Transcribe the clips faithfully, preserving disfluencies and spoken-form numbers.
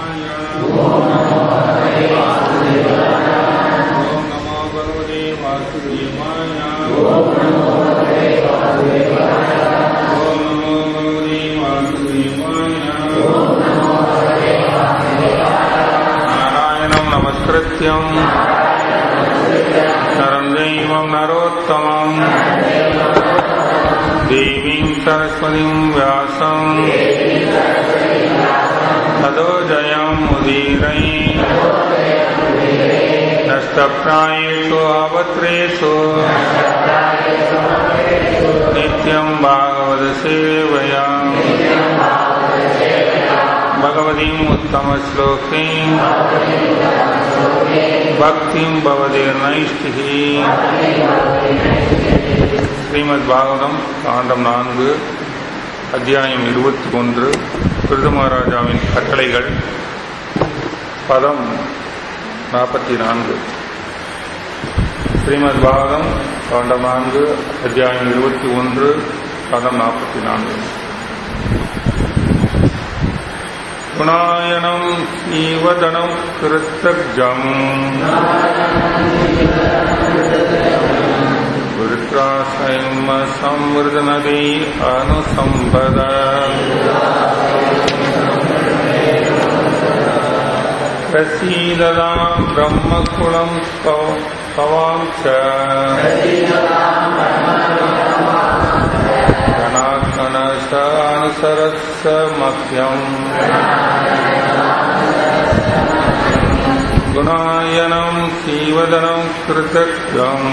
नरं देवं नरोत्तमं देवीं सरस्वतीं व्यासं ततो जयं मुदीरये नष्टप्रायेषु अवत्रेषु नित्यं भागवत सेवया भगवतीम् उत्तमश्लोकीं भक्तिं भवदेर्नैष्टिः. ஸ்ரீமத் பாகவதம் காண்டம் நான்கு அத்தியாயம் இருபத்தி ஒன்று பிருது மகாராஜாவின் கட்டளைகள் பதம் நாற்பத்தி நான்கு. ஸ்ரீமத் பாகவதம் காண்டம் நான்கு அத்தியாயம் இருபத்தி ஒன்று பதம் நாற்பத்தி நான்கு. குணாயனம் ஈவதனம் கிருத்தஜம் விருத்ராசைம சம்வர்தனதி அனுசம்பத பிரசீததாம் பிரம்மகுலம் பவாம் ச கணாகணசானுசரஸ்ஸ மக்யம் குணாயனம் சீவதனம் கிருதக்யம்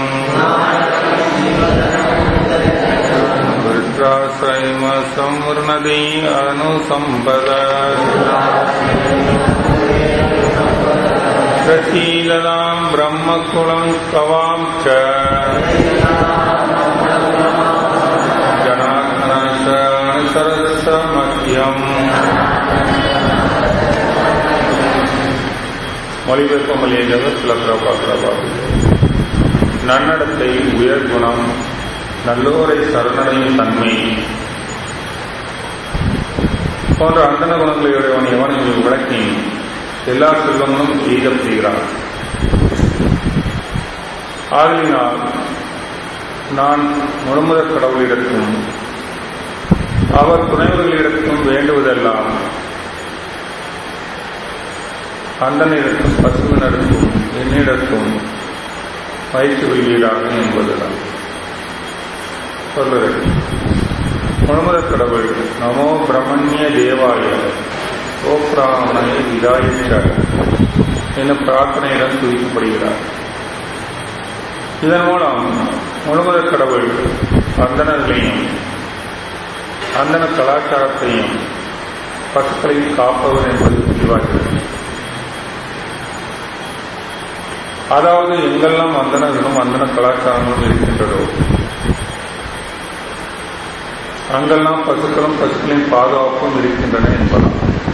விருத்ராஸ்ரைம சம்வர்ணதி அனுசம்பத பிரசீததாம் பிரம்மகுலம் கவாம் ச ஜனாகணசானுசரஸ்ஸ மக்யம். மொழிபெயர்ப்பு மொழியாக சில பிரபா நன்னடத்தை, உயர்குணம், நல்லோரை சரணடையும் தன்மை போன்ற அந்தன குணங்களையுடையவன் எவன் விளக்கி எல்லா செல்வங்களும் எய்தப் செய்கிறான். ஆதலினால் நான் முழுமுதற் கடவுளிடத்தும் அவர் துணைவர்களிடத்தும் வேண்டுவதெல்லாம் அந்தனிடத்தும் பசுவினருக்கும் என்னிடத்தும் பயிற்சி வெளியீடாக என்பதுதான் சொல்லுறது. முழுமுதற் கடவுள் நமோ பிரம்மண்ய தேவாய ஓ பிராமணய விதாயிக்க என்னும் பிரார்த்தனையுடன் துதிக்கப்படுகிறார். இதன் மூலம் முழுமுதற் கடவுள் அந்தணர்களையும் அந்தன கலாச்சாரத்தையும் பசுக்களையும் காப்பவர் என்பது தெளிவாகிறது. அதாவது எங்கெல்லாம் அந்தணர்களும் அந்தன கலாச்சாரங்களும் இருக்கின்றதோ அங்கெல்லாம் பசுக்களும் பசுக்களின் பாதுகாப்பும் இருக்கின்றன என்பதாம்.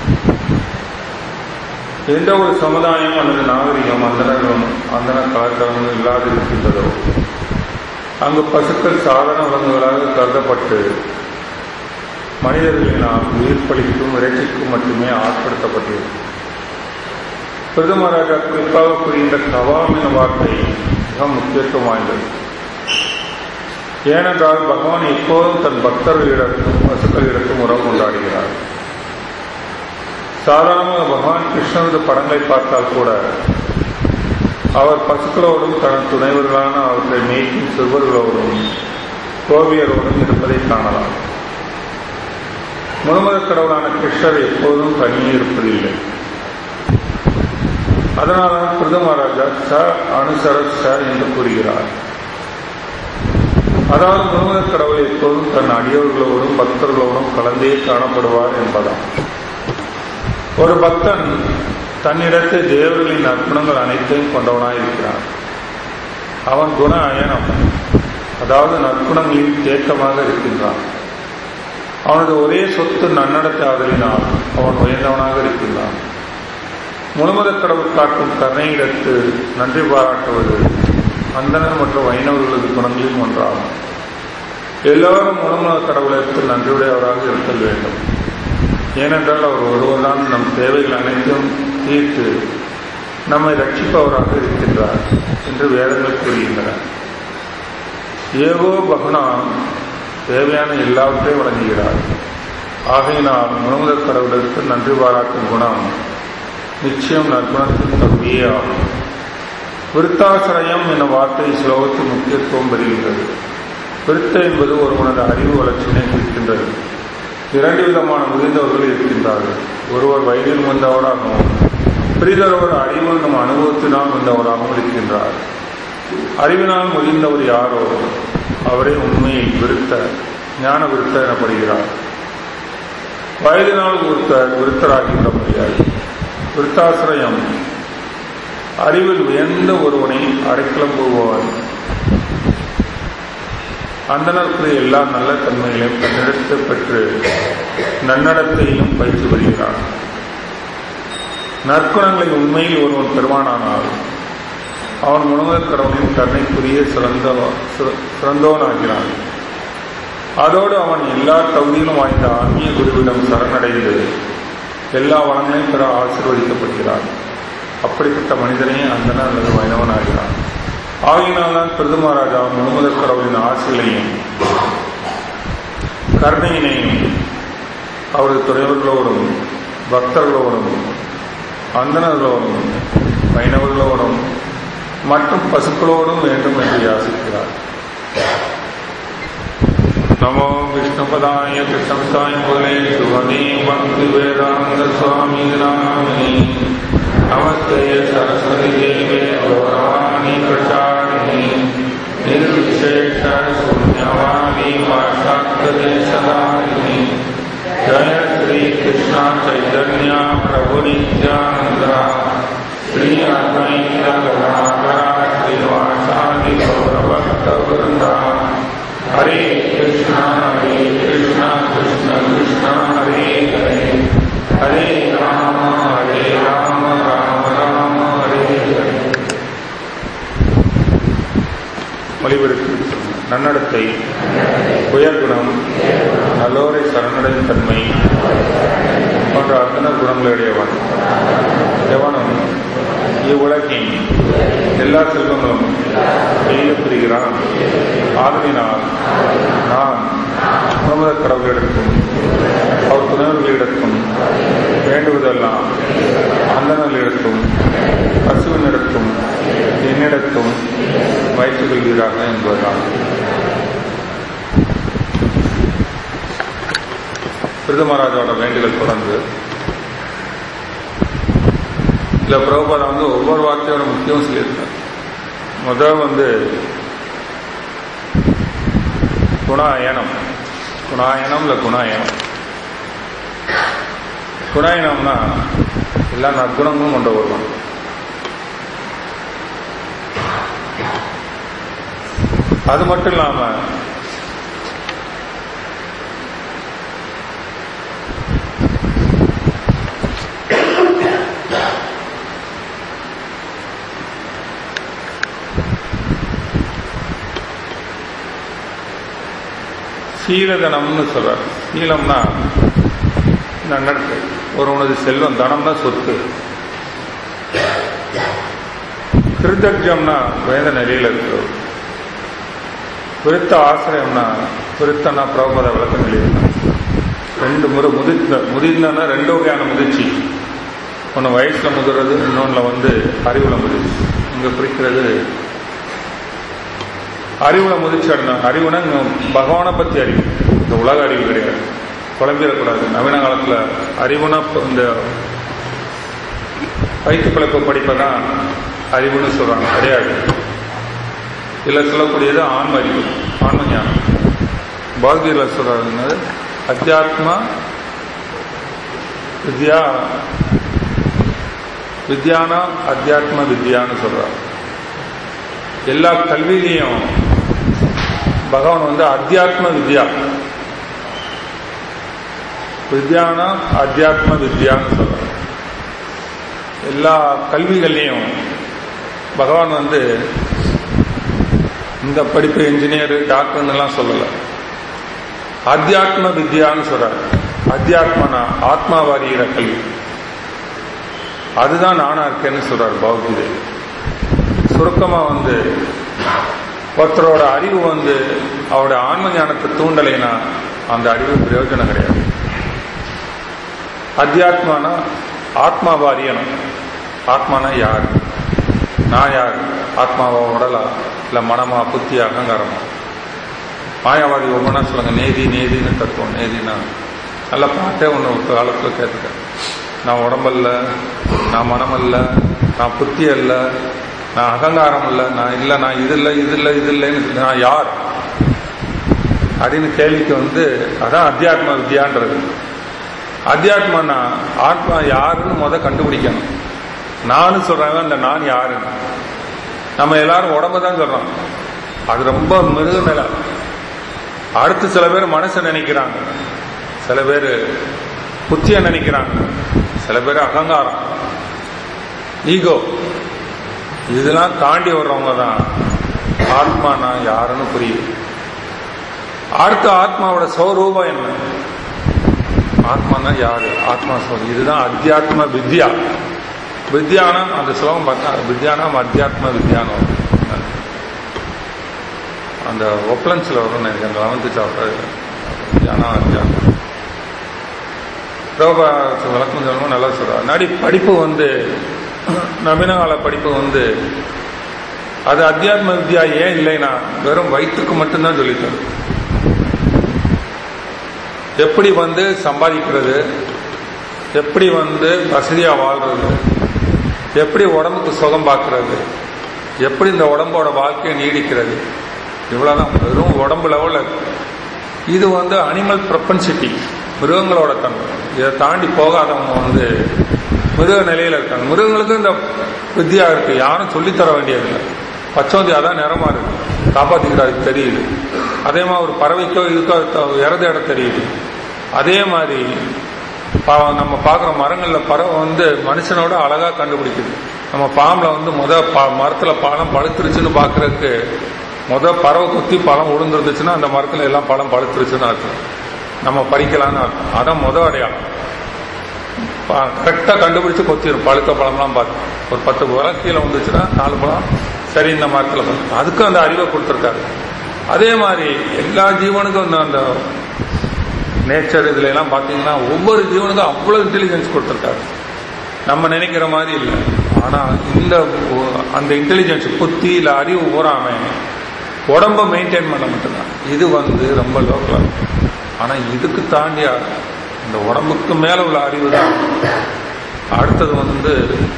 எந்த ஒரு சமுதாயம் அல்லது நாகரிகம் அந்தணர்களும் அந்தன கலாச்சாரங்களும் இல்லாது இருக்கின்றதோ அங்கு பசுக்கள் சாதாரண விலங்குகளாக கருதப்பட்டு மனிதர்களினால் உயிர்ப்பளிக்கும் இறைச்சிக்கும் மட்டுமே ஆட்படுத்தப்பட்டிருக்கும். பிருது மகாராஜா குறிப்பாக கூறுகின்ற கவாம் என வார்த்தை மிக முக்கியத்துவம் வாய்ந்தது. ஏனென்றால் பகவான் எப்போதும் தன் பக்தர்களிடத்தும் பசுக்களிடத்தும் உறவு கொண்டாடுகிறார். சாதாரணமாக பகவான் கிருஷ்ணரது படங்களை பார்த்தால் கூட அவர் பசுக்களோடும் தன் துணைவர்களான அவற்றை மேய்க்கும் சிறுவர்களோடும் கோபியரோடும் இருப்பதை காணலாம். முழுமுதற் கடவுளான கிருஷ்ணர் எப்போதும் தனியே இருப்பதில்லை. அதனால்தான் பிருது மகாராஜா ச அனுசர ச என்று கூறுகிறார். அதாவது முழுமுதற் கடவுள் எப்போதும் தன் அடியவர்களோடும் பக்தர்களோடும் கலந்தே காணப்படுவார் என்பதாம். ஒரு பக்தன் தன்னிடத்து தேவர்களின் நற்குணங்கள் அனைத்தையும் கொண்டவனாயிருக்கிறான். அவன் குண அயனம், அதாவது நற்குணங்களில் தேக்கமாக இருக்கின்றான். அவனது ஒரே சொத்து நன்னடத்தை ஆதலினால் அவன் உயர்ந்தவனாக இருக்கின்றான். முழுமுதற் கடவுள் காட்டும் கருணையிடத்து நன்றி பாராட்டுவது அந்தனர் மற்றும் வைணவர்களது குணங்களில் ஒன்றாகும். எல்லோரும் முழுமுதற் கடவுளுக்கு நன்றியுடையவராக இருத்தல் வேண்டும். ஏனென்றால் அவர் ஒருவர் தான் நம் தேவைகள் அனைத்தும் தீர்த்து நம்மை ரட்சிப்பவராக இருக்கின்றார் என்று வேதங்கள் கூறுகின்றன. ஏகோ பகுனா தேவையான எல்லாவற்றையும் வழங்குகிறார். ஆகையினால் முழுமுதற் கடவுளுக்கு நன்றி பாராட்டும் குணம் நிச்சயம் நற்குணத்தின் தகுதியே ஆகும். விருத்தாசிரயம் என்ற வார்த்தை ஸ்லோகத்தில் முக்கியத்துவம் பெறுகின்றது. விருத்த என்பது ஒருவனது அறிவு வளர்ச்சியினை குறிக்கின்றது. இரண்டு விதமான முதிர்ந்தவர்கள் இருக்கின்றார்கள். ஒருவர் வயதில் வந்தவராகவும் பிரிதொருவர் அறிவு நம் அனுபவத்தினால் வந்தவராகவும் இருக்கின்றார். அறிவினால் முதிர்ந்தவர் யாரோ அவரே உண்மையில் விருத்த ஞான விருத்த எனப்படுகிறார். வயதினால் ஒருத்தர் விருத்தராகின்ற முடியாது. விருத்தாசிரயம் அறிவில் உயர்ந்த ஒருவனை அடைக்கலம் போவார். அந்தனருக்கு எல்லா நல்ல தன்மைகளையும் தன்னிடத்து பெற்று நன்னடத்தையும் பயிற்சி வருகிறார். நற்குணங்களை உண்மையில் ஒருவன் பெறுவானானால் அவன் முழுமுதற் கடவுளின் கருணைக்குரிய சிறந்த சிறந்தவனாகிறான். அதோடு அவன் எல்லா தகுதியிலும் வாய்ந்த ஆன்மீக குருவிடம் சரணடைந்து எல்லா வளங்களையும் பெற ஆசீர்வதிக்கப்படுகிறான். அப்படிப்பட்ட மனிதனே அந்தன அல்லது வைணவன் ஆகிறான். ஆகினால்தான் பிரதமராஜா முழுமுதற் கடவுளின் ஆசைகளையும் கருணையினையும் அவரது துறைவர்களோடும் பக்தர்களோடும் அந்தனர்களோடும் வைணவர்களோடும் மற்றும் பசுக்களோடும் வேண்டும் என்று யாசிக்கிறார். நமோ விஷ்ணுபதாய கிருஷ்ணசாய முதலே சுகதே பக்தி வேதாந்த சுவாமி நாமே நமஸ்தே சரஸ்வதி தேவே கௌரவாணி பிரசாரிணி நிர்விசேஷ சூன்யவாணி பாஷாத்யதேசதாரிணி ஜய ஸ்ரீ கிருஷ்ண சைதன்ய பிரபு நித்யானந்த ஸ்ரீ அத்வைத கருணாகர ஸ்ரீவாசாதி கௌரபக்த விருந்த ஹரே கிருஷ்ண ஹரே கிருஷ்ண கிருஷ்ண கிருஷ்ண ஹரே ஹரே ஹரே ராம ஹரே ராம ராம ராம ஹரே ஹரே. மொழிபெருக்கு நன்னடத்தை, உயர்குணம், நல்லோரை சரணடையும் தன்மை போன்ற அத்தனை குணங்களுடையவன் எவனும் இவ்வுலகின் எல்லா செல்வங்களும் எய்து பெறுகிறான். ஆதலினால் நான் முழுமுதற் கடவுளிடத்தும் அவர் துணைவர்களிடத்தும் வேண்டுவதெல்லாம் அந்தனர்களிடத்தும் பசுவினிடத்தும் என்னிடத்தும் வைத்துக் கொள்கிறார்கள் என்பதுதான். பிரதமராஜோட வேண்டுதல் தொடர்ந்து இல்ல பிரபுபாதா வந்து ஒவ்வொரு வார்த்தையோட முக்கியம் சொல்லியிருக்கார். முதல் வந்து குணாயனம், குணாயனம் இல்ல குணாயனம். குணாயனம்னா எல்லா நற்குணங்களும் கொண்டு வருவான். அது மட்டும் இல்லாம சீலதனம்னு சொல்றார். சீலம்னா நன்னடத்தை. ஒருவனது செல்வம், தனம்னா சொத்து. கிருத்தஜம்னா வேத நிலையில் இருக்கிறது. விருத்த ஆசிரியம்னா விருத்தனா பிரபத விளக்கம் எழுதினார். ரெண்டு முறை முதிர்ந்த முதிர்ந்தனா ரெண்டு வகையான முதிர்ச்சி. ஒன்று வயசுல முதிர்றது, இன்னொன்னுல வந்து அறிவுல முதிர்ச்சி. இங்க குறிக்கிறது அறிவுல முதிர்ச்சி அடைந்தாங்க. அறிவுனா பகவானை பத்தி அறிவு, இந்த உலக அறிவு கிடையாது. குழம்பிடக்கூடாது. நவீன காலத்துல அறிவுனா இந்த வயிற்று பிழைப்பு படிப்பதான் அறிவுன்னு சொல்றாங்க. கிடையாது. இல்ல சொல்லக்கூடியது ஆன்ம அறிவு, ஆன்ம ஞானம். பகவத்கீதையில சொல்றாங்க அத்தியாத்மா வித்யா வித்யானா அத்தியாத்ம வித்யான்னு சொல்றாங்க. எல்லா கல்வியிலையும் பகவான் வந்து அத்தியாத்ம வித்யா, வித்யானா அத்தியாத்ம வித்யான்னு சொல்றாங்க. எல்லா கல்விகள்லையும் பகவான் வந்து இந்த படிப்பு இன்ஜினியர் டாக்டர்னு எல்லாம் சொல்லல, அத்தியாத்ம வித்யான்னு சொல்றாரு. அத்தியாத்மனா ஆத்மாவை அறிகிற கல்வி. அதுதான் நானா இருக்கேன்னு சொல்றாரு பகவத்கீதை. சுருக்கமா வந்து ஒருத்தரோட அறிவு வந்து அவருடைய ஆன்ம ஞானத்தை தூண்டலைன்னா அந்த அறிவு பிரயோஜனம் கிடையாது. அத்தியாத்மானா ஆத்மாவை அறியணும். ஆத்மானா யாரு, நான் யாரு, ஆத்மாவா உடலா இல்ல மனமா புத்தியா அகங்காரமா? மாயாவாதி ஒவ்வொன்றா சொல்லுங்க நேதி நேதின்னு தத்துவம். நேதினா நல்ல பாட்டே ஒன்று ஒரு காலத்துல கேட்டுட்டேன். நான் உடம்பல்ல, நான் மனமல்ல, நான் புத்தி அல்ல, நான் அகங்காரம் இல்லை, நான் இல்லை, நான் இது இல்லை இது இல்லை இது இல்லைன்னு நான் யார் அப்படின்னு கேள்விக்கு வந்து அதான் அத்தியாத்ம வித்யான்றது. அத்தியாத்மானா ஆத்மா யாருன்னு முத கண்டுபிடிக்கணும். நானும் சொல்றாங்க அந்த நான் யாருன்னு. நம்ம எல்லாரும் உடம்ப தான் சொல்றோம், அது ரொம்ப மிருக நிலை. அடுத்து சில பேர் மனசை நினைக்கிறாங்க, சில பேர் புத்திய நினைக்கிறாங்க, சில பேர் அகங்காரம் ஈகோ, இதெல்லாம் தாண்டி வர்றவங்க தான் ஆத்மானா யாருன்னு புரியும். அடுத்த ஆத்மாவோட ஸ்வரூபம் என்ன, ஆத்மானா யாரு, ஆத்மா ஸ்வரூபம், இதுதான் அத்தியாத்ம வித்யா. வித்யானா அந்த ஸ்லோகம் பார்த்தா வித்யானா அத்தியாத்ம வித்யானம் அந்த ஒப்லன்ஸ்ல வரும் நினைக்கிறேன். Eleventh chapter வித்யானா அத்தியாத்மம். ரோபா விளக்கம் சொல்லணும் நல்லா சொல்றாரு. நடி படிப்பு வந்து நவீன கால படிப்பு வந்து அது அத்தியாத்ம வித்யா ஏன் இல்லைன்னா வெறும் வயிற்றுக்கு மட்டும்தான் சொல்லித்தரும். எப்படி வந்து சம்பாதிக்கிறது, எப்படி வந்து வசதியா வாழ்றது, எப்படி உடம்புக்கு சுகம் பார்க்கறது, எப்படி இந்த உடம்போட வாழ்க்கையை நீடிக்கிறது, இவ்வளவுதான். வெறும் உடம்பு லெவல்ல இது வந்து அனிமல் ப்ரொபன்சிட்டி, மிருகங்களோட தன்மை. இதை தாண்டி போகாதவங்க வந்து மிருக நிலையில இருக்காங்க. மிருகங்களுக்கு இந்த வித்தியா இருக்கு, யாரும் சொல்லித்தர வேண்டியதில்லை. பச்சோந்தி அதான் நிறமா இருக்கு, காப்பாத்திக்கிறாருக்கு தெரியுது. அதே மாதிரி ஒரு பறவைக்கோ இதுக்கோ இறத இடம் தெரியுது. அதே மாதிரி நம்ம பார்க்குற மரங்கள்ல பறவை வந்து மனுஷனோட அழகா கண்டுபிடிக்குது. நம்ம பாம்புல வந்து முத மரத்துல பழம் பழுத்துருச்சுன்னு பாக்குறதுக்கு முத பறவை குத்தி பழம் உளுந்துருந்துச்சுன்னா அந்த மரத்துல எல்லாம் பழம் பழுத்துருச்சுன்னு அர்த்தம், நம்ம பறிக்கலான்னு அர்த்தம். அதான் முத அடையாளம். கரெக்டா கண்டுபிடிச்சு கொத்திடும். பழுத்த பழம்லாம் பார்த்து ஒரு பத்து பழம் கீழே வந்துச்சுன்னா நாலு பழம் சரி இந்த மரத்துல பார்த்து அதுக்கும் அந்த அறிவை கொடுத்துருக்காரு. அதே மாதிரி எல்லா ஜீவனுக்கும் அந்த நேச்சர் இதுல எல்லாம் பாத்தீங்கன்னா ஒவ்வொரு ஜீவனுக்கும் அவ்வளவு இன்டெலிஜென்ஸ் கொடுத்துருக்காரு. நம்ம நினைக்கிற மாதிரி இல்லை. ஆனா இந்த அந்த இன்டெலிஜென்ஸ் புத்தி இல்ல அறிவு போறாம உடம்ப மெயின்டைன் பண்ண மட்டும்தான். இது வந்து ரொம்ப லோக்கலா. ஆனா இதுக்கு தாண்டிய இந்த உடம்புக்கு மேல உள்ள அறிவு தான். அடுத்தது வந்து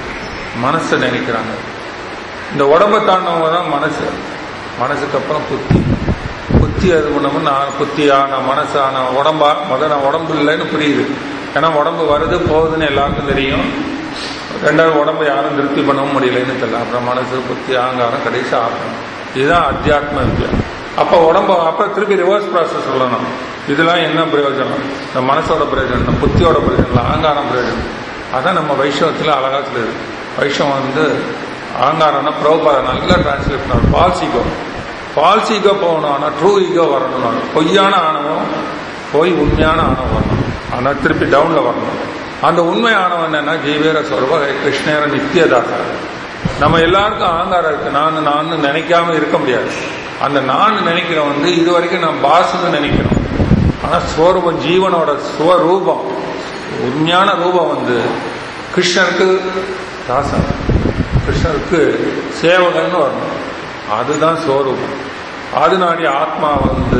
மனசை நினைக்கிறாங்க. இந்த உடம்பை தாண்டவங்க தான் மனசு. மனசுக்கு அப்புறம் புத்தி. புத்தி அது பண்ணணும். நான் புத்தியான மனசான உடம்பா முதல் நான் உடம்பு இல்லைன்னு புரியுது. ஏன்னா உடம்பு வருது போகுதுன்னு எல்லாருக்கும் தெரியும். ரெண்டாவது உடம்பை யாரும் திருப்தி பண்ணவும் முடியலன்னு தெரியல. அப்புறம் மனசு புத்தி ஆங்காரம் கடைசி ஆகணும். இதுதான் அத்தியாத்ம வித்யா. அப்ப உடம்ப அப்ப திருப்பி ரிவர்ஸ் ப்ராசஸ் சொல்லணும். இதெல்லாம் என்ன பிரயோஜனம், இந்த மனசோட பிரயோஜனம், இந்த புத்தியோட பிரயோஜனம், அகங்காரம் பிரயோஜனம். அதான் நம்ம வைஷ்ணவத்துல அழகா சொல்லுது. வைஷ்ணவம் வந்து அகங்காரம்னா பிரபுபாத நல்லா டிரான்ஸ்லேட் பண்ணார். Falls ego. ஃபால்ஸ் ஈகோ போகணும், ஆனா ட்ரூ ஈகோ வரணும். பொய்யான ஆணவம் போய் உண்மையான ஆணவம் வரணும். ஆனா திருப்பி டவுன்ல வரணும். அந்த உண்மை ஆணவம் என்னன்னா ஜீவேர சொல்வ கிருஷ்ணேர நித்தியதாசா. நம்ம எல்லாருக்கும் அகங்காரம் இருக்கு. நான் நான் நினைக்காம இருக்க முடியாது. அந்த நான் நினைக்கிற வந்து இது வரைக்கும் நான் பாசுன்னு நினைக்கிறோம். ஆனா ஸ்வரூபம் ஜீவனோட ஸ்வரூபம் உண்மையான ரூபம் வந்து கிருஷ்ணருக்கு தாசன், கிருஷ்ணருக்கு சேவகன்னு வரணும். அதுதான் ஸ்வரூபம். அதனாடி ஆத்மா வந்து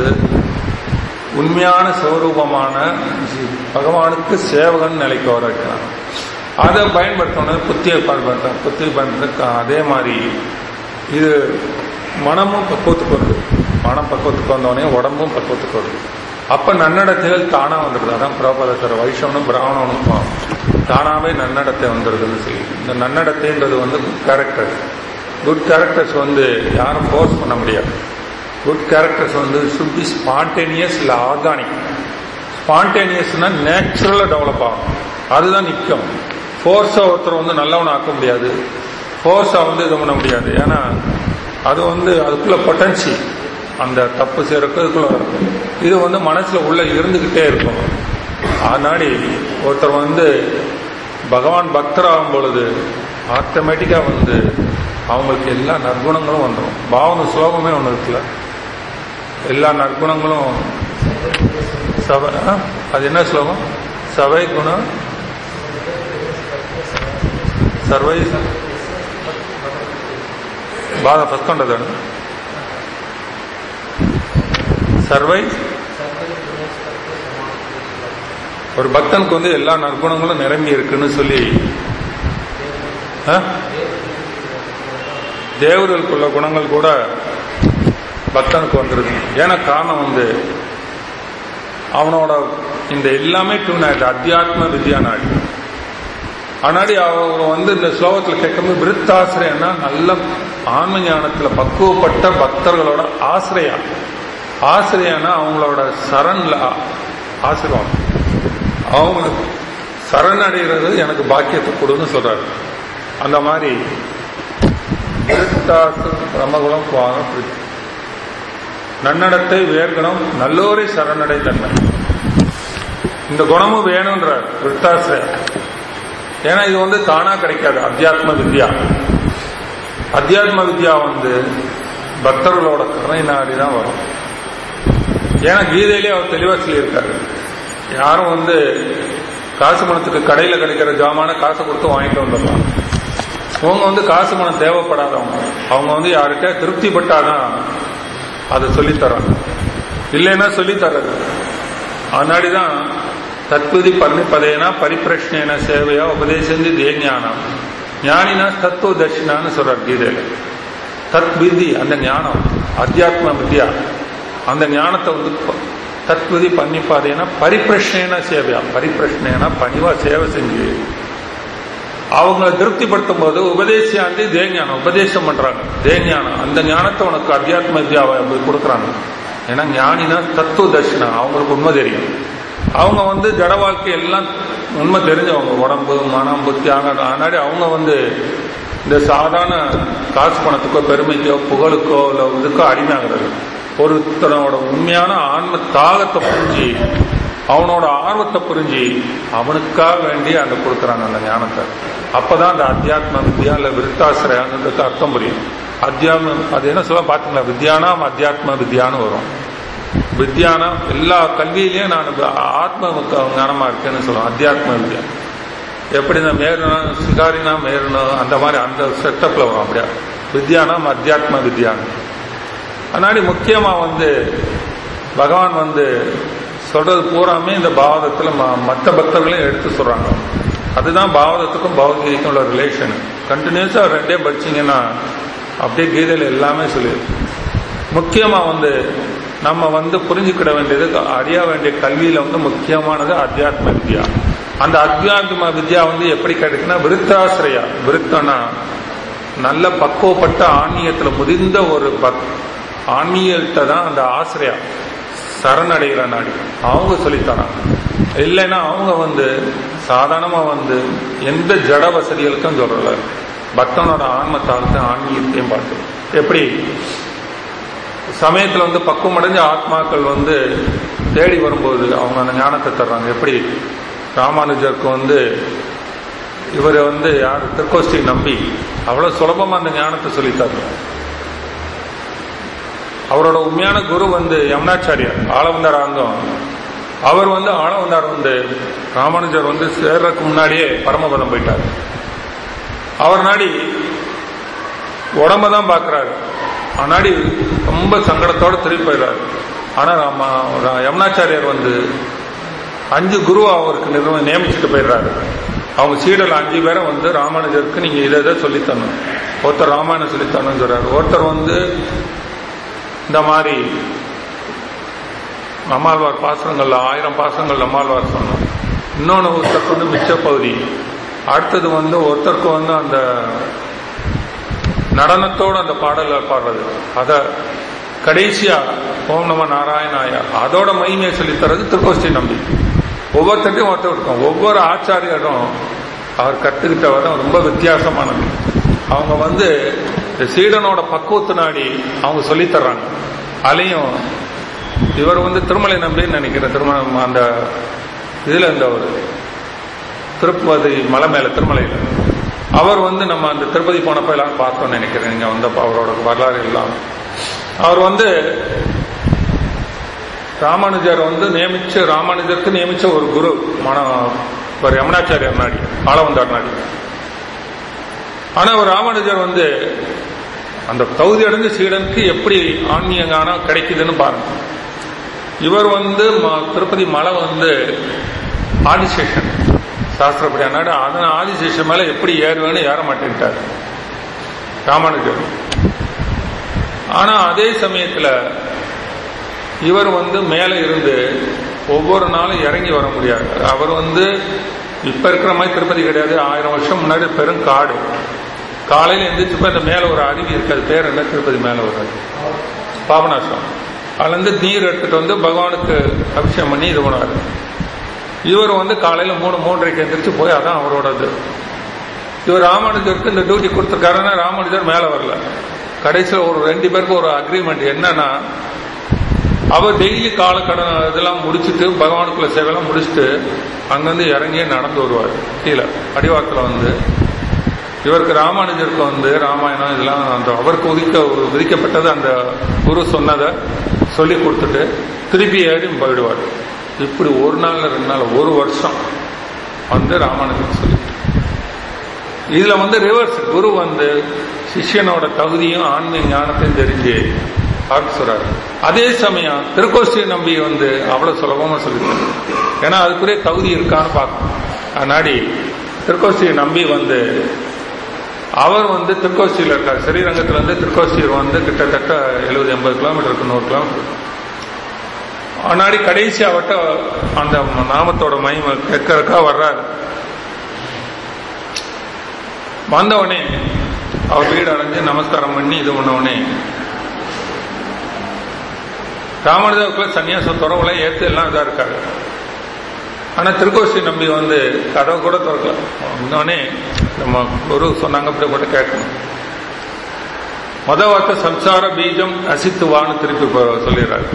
உண்மையான ஸ்வரூபமான பகவானுக்கு சேவகன் நிலைக்கு வர வைக்கிறாங்க. அதை பயன்படுத்தணும். புத்தியை பயன்படுத்த புத்தியை பயன்படுத்த அதே மாதிரி இது மனமும் பக்குவத்துக்கு வருது. மனம் பக்குவத்துக்கு வந்தோடனே உடம்பும் பக்குவத்துக்கு வருது. அப்ப நன்னடத்தைகள் தானா வந்துடுது. அதான் பிரபலத்தர் வைஷ்ணவனும் பிராமணனுக்கும் தானாவே நன்னடத்தை வந்துடுதுன்னு சொல்லி. இந்த நன்னடத்தைன்றது வந்து குட் கேரக்டர்ஸ். குட் கேரக்டர்ஸ் வந்து யாரும் ஃபோர்ஸ் பண்ண முடியாது. குட் கேரக்டர்ஸ் வந்து should be spontaneous இல்ல ஆர்கானிக். ஸ்பான்டேனியஸ்னா நேச்சுரலா டெவலப் ஆகும். அதுதான் நிற்கும். ஃபோர்ஸா ஒருத்தர் வந்து நல்லவனை ஆக்க முடியாது, ஃபோர்ஸா வந்து இது பண்ண முடியாது. ஏன்னா அது வந்து அதுக்குள்ள பொட்டன்சி அந்த தப்பு செய்யறதுக்குள்ள இது வந்து மனசுல உள்ள இருந்துகிட்டே இருக்கும். ஆனாடி ஒருத்தர் வந்து பகவான் பக்தராகும் பொழுது ஆட்டோமேட்டிக்கா வந்து அவங்களுக்கு எல்லா நற்குணங்களும் வந்துடும். பாவன ஸ்லோகமே ஒன்று இருக்குல்ல, எல்லா நற்குணங்களும் சபை, அது என்ன ஸ்லோகம்? சபை குணம் சர்வை బాధ ఫస్ట్ ఉండదండి. சர்வை ஒரு பக்தனுக்கு வந்து எல்லா நற்குணங்களும் நிரம்பி இருக்குன்னு சொல்லி தேவர்களுக்குள்ள குணங்கள் கூட பக்தனுக்கு வந்துருது. ஏன்னா காரணம் வந்து அவனோட இந்த எல்லாமே டியூன் ஆயிடுது, அத்தியாத்ம வித்யா நாடி. ஆனாடி அவங்க வந்து இந்த ஸ்லோகத்தில் கேட்கும்போது விருத்தாசிரியன்னா நல்ல ஆன்ம ஞானத்துல பக்குவப்பட்ட பக்தர்களோட ஆசிரியா. ஆசிரியானா அவங்களோட சரண்ல ஆசிர்வாதம், அவங்க சரணடைகிறது எனக்கு பாக்கியத்தை கொடுன்னு சொல்றாரு. அந்த மாதிரி விருத்தாசு பிரமகுலம் நன்னடத்தை வேர்கணம் நல்லோரை சரணடை தன்மை, இந்த குணமும் வேணும்ன்றார் விருத்தாசிரியர். ஏன்னா இது வந்து தானா கிடைக்காது. அத்தியாத்ம வித்யா அத்தியாத்ம வித்யா வந்து பக்தர்களோட கருணை நாடிதான் வரும். ஏன்னா கீதையிலே அவர் தெளிவா சொல்லியிருக்காரு, யாரும் வந்து காசு பணத்துக்கு கடையில கிடைக்கிற ஜாமான காசை கொடுத்து வாங்கிட்டு வந்துடலாம். அவங்க வந்து காசு பணம் தேவைப்படாதவங்க, அவங்க வந்து யாருக்கா திருப்திப்பட்டாதான் அதை சொல்லித்தராங்க, இல்லைன்னா சொல்லித்தர்றது. அதனாடிதான் தத்விதி பன்னிப்பதைனா பரிப்பிரஷ்னேன சேவையா உபதேசந்தி தேஞானம் ஞானினா தத்துவ தர்ஷினான்னு சொல்றார் கீதையில. தத் விதி அந்த ஞானம் அத்தியாத்ம வித்யா, அந்த ஞானத்தை வந்து தத்விதி பன்னிப்பாதைனா பரிப்பிரஷ்னேன சேவையா, பரிப்பிரஷ்னேனா பணிவா சேவை செஞ்சு அவங்களை திருப்திப்படுத்தும் போது உபதேசியாந்தி தேஞானம் உபதேசம் பண்றாங்க. தேஞானம் அந்த ஞானத்தை உனக்கு அத்தியாத்ம வித்யாவை கொடுக்குறாங்க. ஏன்னா ஞானினா தத்துவ தர்ஷனா, அவங்களுக்கு உண்மை தெரியும். அவங்க வந்து ஜட வாழ்க்கை எல்லாம் உண்மை தெரிஞ்சவங்க, உடம்பு மனம் புத்தி. ஆனாடி அவங்க வந்து இந்த சாதாரண காசு பணத்துக்கோ பெருமைக்கோ புகழுக்கோ இல்லை இதுக்கோ அடிமையாகிறது. ஒருத்தனோட உண்மையான ஆன்ம தாகத்தை புரிஞ்சு அவனோட ஆர்வத்தை புரிஞ்சு அவனுக்காக வேண்டி அந்த கொடுக்குறாங்க அந்த ஞானத்தை. அப்பதான் அந்த அத்தியாத்ம வித்யா இல்ல விருத்தாசிரியங்கிறதுக்கு அர்த்தம் புரியும். அத்தியாத்ம அது என்ன சொல்ல பாத்தீங்களா, வித்யானாம் அத்தியாத்ம வித்யான்னு வரும். வித்யானா எல்லா கல்வியிலையும் நான் ஆத்ம ஞானமா இருக்கேன்னு சொல்லுவேன். அத்தியாத்ம வித்யா எப்படி நான் மேறணும் சிகாரினா மேறணும் அந்த மாதிரி அந்த செட்டப்ல வரும். அப்படியா வித்யானாம் அத்தியாத்ம வித்யான்னு. அதனாடி முக்கியமா வந்து பகவான் வந்து சொல்றது பூராமே இந்த பாவதத்துல மற்ற பக்தர்களையும் எடுத்து சொல்றாங்க. அதுதான் பாவதத்துக்கும் பகவத்கீதைக்கும் உள்ள ரிலேஷன். கண்டினியூஸா ரெண்டே படிச்சீங்கன்னா அப்படியே கீதையில எல்லாமே சொல்லியிருக்கு. முக்கியமா வந்து நம்ம வந்து புரிஞ்சுக்கிட வேண்டியது, அறிய வேண்டிய கல்வியில வந்து முக்கியமானது அத்தியாத்ம வித்யா. அந்த அத்தியாத்ம வித்யா வந்து எப்படி கிடைக்குன்னா விருத்தாசிரியா. விருத்தனா நல்ல பக்குவப்பட்ட ஆன்மீகத்துல முதிர்ந்த ஒரு பக் ஆன்மீகத்தை தான் அந்த ஆசிரியா சரணடைகிற நாடி அவங்க சொல்லித்தராங்க. இல்லைன்னா அவங்க வந்து சாதாரணமா வந்து எந்த ஜட வசதிகளுக்கும் சொல்றல, பக்தனோட ஆன்மத்தாகத்தையும் ஆன்மீகத்தையும் பார்த்து எப்படி சமயத்துல வந்து பக்குவம் அடைஞ்ச ஆத்மாக்கள் வந்து தேடி வரும்போது அவங்க அந்த ஞானத்தை தர்றாங்க. எப்படி ராமானுஜருக்கு வந்து இவரை வந்து யார் திருக்கோஷ்டி நம்பி அவ்வளவு சுலபமா அந்த ஞானத்தை சொல்லித்தாரு. அவரோட உண்மையான குரு வந்து யமுனாச்சாரியார் ஆளவந்தார் அங்கம். அவர் வந்து ஆளவந்தார் வந்து ராமானுஜர் வந்து சேர்றதுக்கு முன்னாடியே பரமபதம் போயிட்டார். அவர் நாடி உடம்பதான் பாக்குறாரு. ஆனாடி ரொம்ப சங்கடத்தோட திரும்பி போயிடுறாரு. ஆனா யமுனாச்சாரியார் வந்து அஞ்சு குரு அவருக்கு நிறுவனம் நியமிச்சுட்டு போயிடுறாரு. அவங்க சீடல் அஞ்சு பேரை வந்து ராமானுஜருக்கு நீங்க இதை இதை சொல்லித்தரணும். ஒருத்தர் ராமாயணம் சொல்லித்தரணும்னு சொல்றாரு. ஒருத்தர் வந்து இந்த மாதிரி நம்மாழ்வார் பாசுரங்கள்ல ஆயிரம் பாசுரங்கள் நம்மாழ்வார் சொன்னோம். இன்னொன்னு ஒருத்தருக்கு வந்து மிச்ச பகுதி. அடுத்தது வந்து ஒருத்தருக்கு வந்து அந்த நடனத்தோடு அந்த பாடல பாடுறது, அத கடைசியா ஓம் நம நாராயணாயா அதோட மகிமையை சொல்லித்தரது திருக்கோஷ்டி நம்பி. ஒவ்வொருத்தையும் ஒருத்தர் இருக்கும். ஒவ்வொரு ஆச்சாரியரும் அவர் கத்துக்கிட்ட வரும் ரொம்ப வித்தியாசமானது. அவங்க வந்து சீடனோட பக்குவத்து நாடி அவங்க சொல்லித்தர்றாங்க. அதையும் இவர் வந்து திருமலை நம்பின்னு நினைக்கிற திருமணம் அந்த இதுல இருந்தவர் திருப்பதி மலை மேல திருமலையில். அவர் வந்து நம்ம அந்த திருப்பதி போனப்ப எல்லாம் பார்த்தோம்னு நினைக்கிறேன். நீங்க வந்தப்ப அவரோட வரலாறு எல்லாம் அவர் வந்து ராமானுஜர் வந்து நியமிச்ச ராமானுஜருக்கு நியமிச்ச ஒரு குரு மன ஒரு யமுனாச்சாரியர் நாடி ஆளவந்தார் நாடி. ஆனா ஒரு ராமானுஜர் வந்து அந்த தகுதி அடைஞ்ச சீடனுக்கு எப்படி ஆன்மீக ஞானம் கிடைக்குதுன்னு பாருங்க. இவர் வந்து திருப்பதி மலை வந்து ஆதிசேஷன் சாஸ்திரப்படி நாடு, அதனால ஆதிசேஷன் மேல எப்படி ஏறுவேன்னு ஏற மாட்டேன்ட்டார் ராமானுஜர். ஆனா அதே சமயத்துல இவர் வந்து மேல இருந்து ஒவ்வொரு நாளும் இறங்கி வர முடியாது. அவர் வந்து இப்ப இருக்கிற மாதிரி திருப்பதி கிடையாது. ஆயிரம் வருஷம் முன்னாடி பெரும் காடு. காலையில எந்திரிச்சுப்ப இந்த மேல ஒரு அருவி இருக்காது, பேர் என்ன, திருப்பதி மேல ஒரு அருவி பாபநாசம். அதுல இருந்து நீர் எடுத்துட்டு வந்து பகவானுக்கு அபிஷேகம் பண்ணி இது பண்ணுவாரு. இவர் வந்து காலையில மூணு மூன்றரைக்கு எந்திரிச்சு போய் அதான் அவரோடது. இவர் ராமானுஜருக்கு இந்த டியூட்டி கொடுத்துருக்காருன்னா ராமானுஜர் மேல வரல. கடைசியில் ஒரு ரெண்டு பேருக்கு ஒரு அக்ரிமெண்ட் என்னன்னா, அவர் டெய்லி காலக்கடன் இதெல்லாம் முடிச்சுட்டு பகவானுக்குள்ள சேவையெல்லாம் முடிச்சுட்டு அங்கிருந்து இறங்கியே நடந்து வருவார் கீழே அடிவாரத்தில் வந்து. இவருக்கு ராமானுஜருக்கு வந்து ராமாயணம் இதெல்லாம் அந்த அவருக்கு ஒதுக்க விதிக்கப்பட்டது அந்த குரு சொன்னதை சொல்லி கொடுத்துட்டு திருப்பி ஏறி போயிடுவார். இப்படி ஒரு நாள்ல ரெண்டு நாள் ஒரு வருஷம் வந்து ராமானுஜருக்கு சொல்லி இதுல வந்து ரிவர்ஸ் குரு வந்து சிஷ்யனோட தகுதியும் ஆன்மீக ஞானத்தையும் தெரிஞ்சு பார்க்க சொல்றாரு. அதே சமயம் திருக்கோஷ்டியை நம்பி வந்து அவ்வளவு சுலபமா சொல்லிட்டாரு. ஏன்னா அதுக்குரிய தகுதி இருக்கான்னு பார்க்கணும். அதனாடி திருக்கோஷ்டியை நம்பி வந்து அவர் வந்து திருக்கோஷ்டியில் இருக்கார். ஸ்ரீரங்கத்துல இருந்து திருக்கோஷ்டியூர் வந்து கிட்டத்தட்ட எழுபது எண்பது கிலோமீட்டருக்கு நூறு கிலோமீட்டர். முன்னாடி கடைசி அவட்ட அந்த நாமத்தோட மகிமை கேட்கறதுக்காக வர்றாரு. வந்தவனே அவர் வீடு அடைஞ்சு நமஸ்காரம் பண்ணி இது பண்ணவனே ராமானுஜருக்குள்ள சன்னியாசம் துறவுல ஏத்து எல்லாம் இதா இருக்காரு. ஆனா திருக்கோஷ்டி நம்பி வந்து கதவை கூட திறக்கல. வந்தவனே நம்ம குரு சொன்னாங்க அப்படி மட்டும் கேட்கணும். மொத வார்த்தை சம்சார பீஜம் அசித்துவான்னு திருப்பி சொல்லிடுறாரு.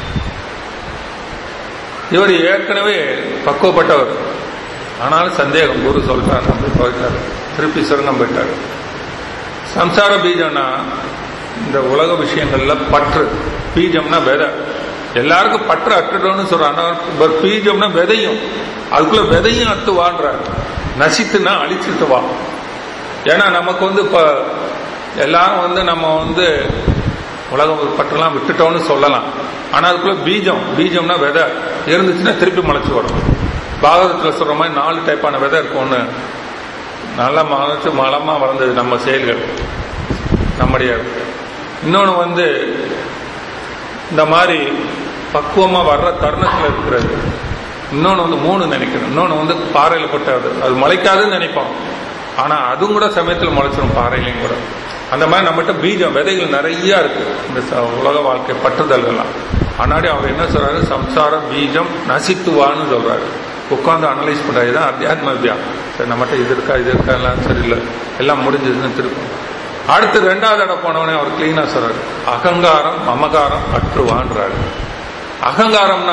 இவர் ஏற்கனவே பக்குவப்பட்டவர். ஆனாலும் சந்தேகம் குரு சொல்றாரு. நம்பி போயிட்டாரு. திருப்பி சுரங்கம் போயிட்டாரு. சம்சார பீஜம்னா இந்த உலக விஷயங்கள்ல பற்று. பீஜம்னா விதை. எல்லாருக்கும் பற்று அட்டுட்டோம்னு சொல்றாங்க. பீஜம்னா விதையும், அதுக்குள்ள விதையும் அத்துவான்றாரு. நசித்துனா அழிச்சுட்டு வா. ஏன்னா நமக்கு வந்து இப்ப எல்லாரும் வந்து நம்ம வந்து உலக பற்றெல்லாம் விட்டுட்டோம்னு சொல்லலாம். ஆனா அதுக்குள்ள பீஜம், பீஜம்னா விதை இருந்துச்சுன்னா திருப்பி முளைச்சு வரும். பாகவதத்துல சொல்ற மாதிரி நாலு டைப்பான விதை இருக்கும்னு நல்லா மலைச்சு மலமா வளர்ந்தது நம்ம செயல்கள் நம்முடைய. இன்னொன்னு வந்து இந்த மாதிரி பக்குவமா வர்ற தருணத்துல இருக்கிறது. இன்னொன்னு வந்து மூணு நினைக்கணும். இன்னொன்னு வந்து பாறையில போட்டாது, அது முளைக்காதுன்னு நினைப்போம். ஆனா அதுவும் கூட சமயத்தில் முளைச்சிடும் பாறையிலையும் கூட. அந்த மாதிரி நம்மகிட்ட பீஜம் விதைகள் நிறைய இருக்கு இந்த உலக வாழ்க்கை பற்றுதல்கள்லாம். ஆனாடி அவர் என்ன சொல்றாரு, சம்சார பீஜம் நசித்துவான்னு சொல்றாரு. உட்காந்து அனலைஸ் பண்றாரு. இதுதான் அத்தியாத்ம வித்தியாசம். சரி நம்மகிட்ட இது இருக்கா இது இருக்கா எல்லாம் சரியில்லை, எல்லாம் முடிஞ்சதுன்னு திருப்பம். அடுத்து ரெண்டாவது இடம் போனவனே அவர் கிளீனா சொல்றாரு, அகங்காரம் மமகாரம் அற்றுவான்றாரு. அகங்காரம்னா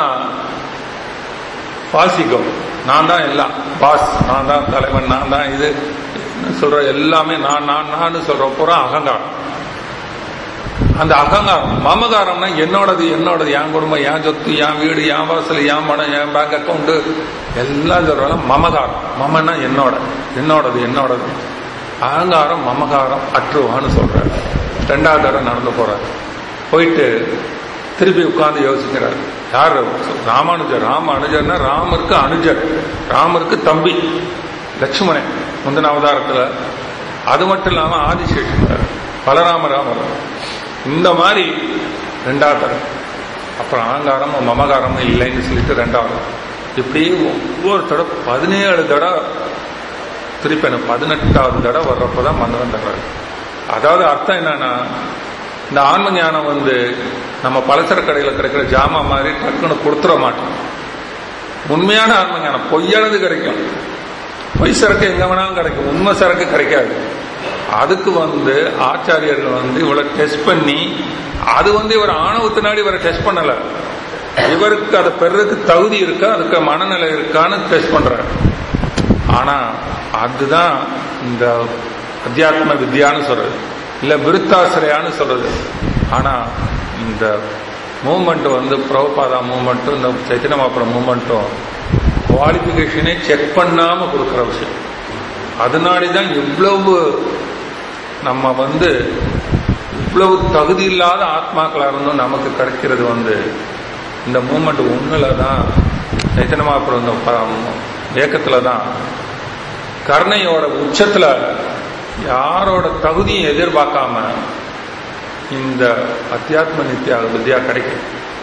பாசிகம், நான் தான் எல்லாம் பாஸ், நான் தான் தலைவன், நான் தான் இது சொல்ற எல்லாமே நான் நான் நான் சொல்ற பூரா அகங்காரம். அந்த அகங்காரம். மமகாரம்னா என்னோடது என்னோடது, என் குடும்பம், என் சொத்து, என் வீடு, என் வாசல், என் பணம், என் பேங்க் அக்கௌண்ட் எல்லாம் சொல்றாங்க மமகாரம். மமன்னா என்னோட, என்னோடது என்னோடது. அகங்காரம் மமகாரம் அற்றுவான்னு சொல்றாரு. ரெண்டாவது தடவை நடந்து போறாரு. போயிட்டு திருப்பி உட்கார்ந்து யோசிக்கிறார். யார்? ராமானுஜர். ராமானுஜர்னா ராமருக்கு அனுஜர், ராமருக்கு தம்பி லட்சுமணன் முந்தின அவதாரத்துல. அது மட்டும் இல்லாம ஆதிசேஷன், பலராம ராமர். இந்த மாதிரி ரெண்டாவது தடவை. அப்புறம் அகங்காரமும் மமகாரமும் இல்லைன்னு சொல்லிட்டு ரெண்டாவது. இப்படி ஒவ்வொரு தடவை பதினேழு தடவை திருப்பி எனக்கு பதினெட்டாவது தடவை வர்றப்பதான் மந்திரம் தர்றாரு. அதாவது அர்த்தம் என்னன்னா, இந்த ஆன்ம ஞானம் வந்து நம்ம பலசர கடையில் கிடைக்கிற ஜாமா மாதிரி டக்குன்னு கொடுத்துட மாட்டோம். உண்மையான ஆன்ம ஞானம் பொய்யானது கிடைக்கும். பொய் சரக்கு எங்க வேணாலும் கிடைக்கும், உண்மை சரக்கு கிடைக்காது. அதுக்கு வந்து ஆச்சாரியர்கள் வந்து இவளை டெஸ்ட் பண்ணி, அது வந்து இவர் ஆணவத்தினாடி இவரை டெஸ்ட் பண்ணல, இவருக்கு அதை பெறதுக்கு தகுதி இருக்கா, அதுக்கு மனநிலை இருக்கான்னு டெஸ்ட் பண்றாரு. ஆனா அதுதான் இந்த அத்தியாத்ம வித்யான்னு சொல்றது, இல்ல விருத்தாசிரியான்னு சொல்றது. ஆனா இந்த மூவ்மெண்ட் வந்து பிரபுபாதா மூவ்மெண்ட்டும் இந்த சைத்தன்ய மகாபிரபு மூவ்மெண்ட்டும் குவாலிபிகேஷனே செக் பண்ணாம கொடுக்குற விஷயம். அதனாலதான் இவ்வளவு நம்ம வந்து இவ்வளவு தகுதி இல்லாத ஆத்மாக்களா இருந்தும் நமக்கு கிடைக்கிறது வந்து இந்த மூமெண்ட் ஒண்ணுல தான், சைத்தன்ய மகாபிரபு இந்த இயக்கத்துல தான் கருணையோட உச்சத்துல யாரோட தகுதியும் எதிர்பார்க்காம இந்த அத்தியாத்ம நித்யா வித்யா கிடைக்கும்.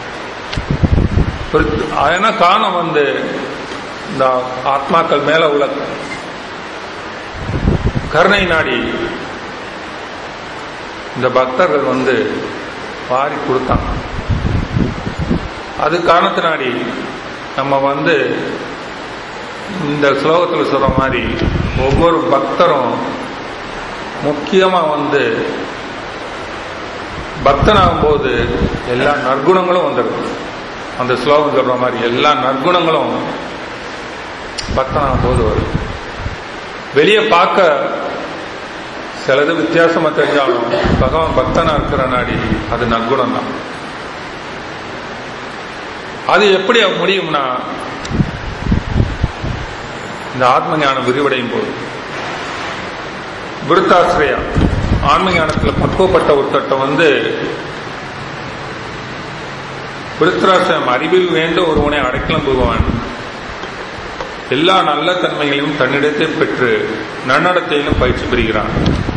ஏன்னா காரணம் வந்து இந்த ஆத்மாக்கள் மேல உள்ள கருணை நாடி இந்த பக்தர்கள் வந்து வாரி கொடுத்தாங்க. அது காரணத்தினாடி நம்ம வந்து இந்த ஸ்லோகத்தில் சொல்ற மாதிரி ஒவ்வொரு பக்தரும் முக்கியமா வந்து பக்தனாகும் போது எல்லா நற்குணங்களும் வந்துடும். அந்த ஸ்லோகம் சொல்ற மாதிரி எல்லா நற்குணங்களும் பக்தனாகும் போது வரும். வெளியே பார்க்க சிலது வித்தியாசமா தெரிஞ்சாலும் பகவான் பக்தனா இருக்கிற நாடி அது நற்குணம் தான். அது எப்படி முடியும்னா இந்த ஆத்ம ஞானம் விரிவடையும் போது விருத்தாசிரியா ஆன்ம ஞானத்தில் பக்குவப்பட்ட ஒருத்தட்ட வந்து விருத்தாசிரியம் அறிவில் வேண்ட ஒருவனை அடைக்கலம் புகுவான். எல்லா நல்ல தன்மைகளையும் தன்னிடத்தை பெற்று நன்னடத்தையிலும் பயிற்சி பெறுகிறான்.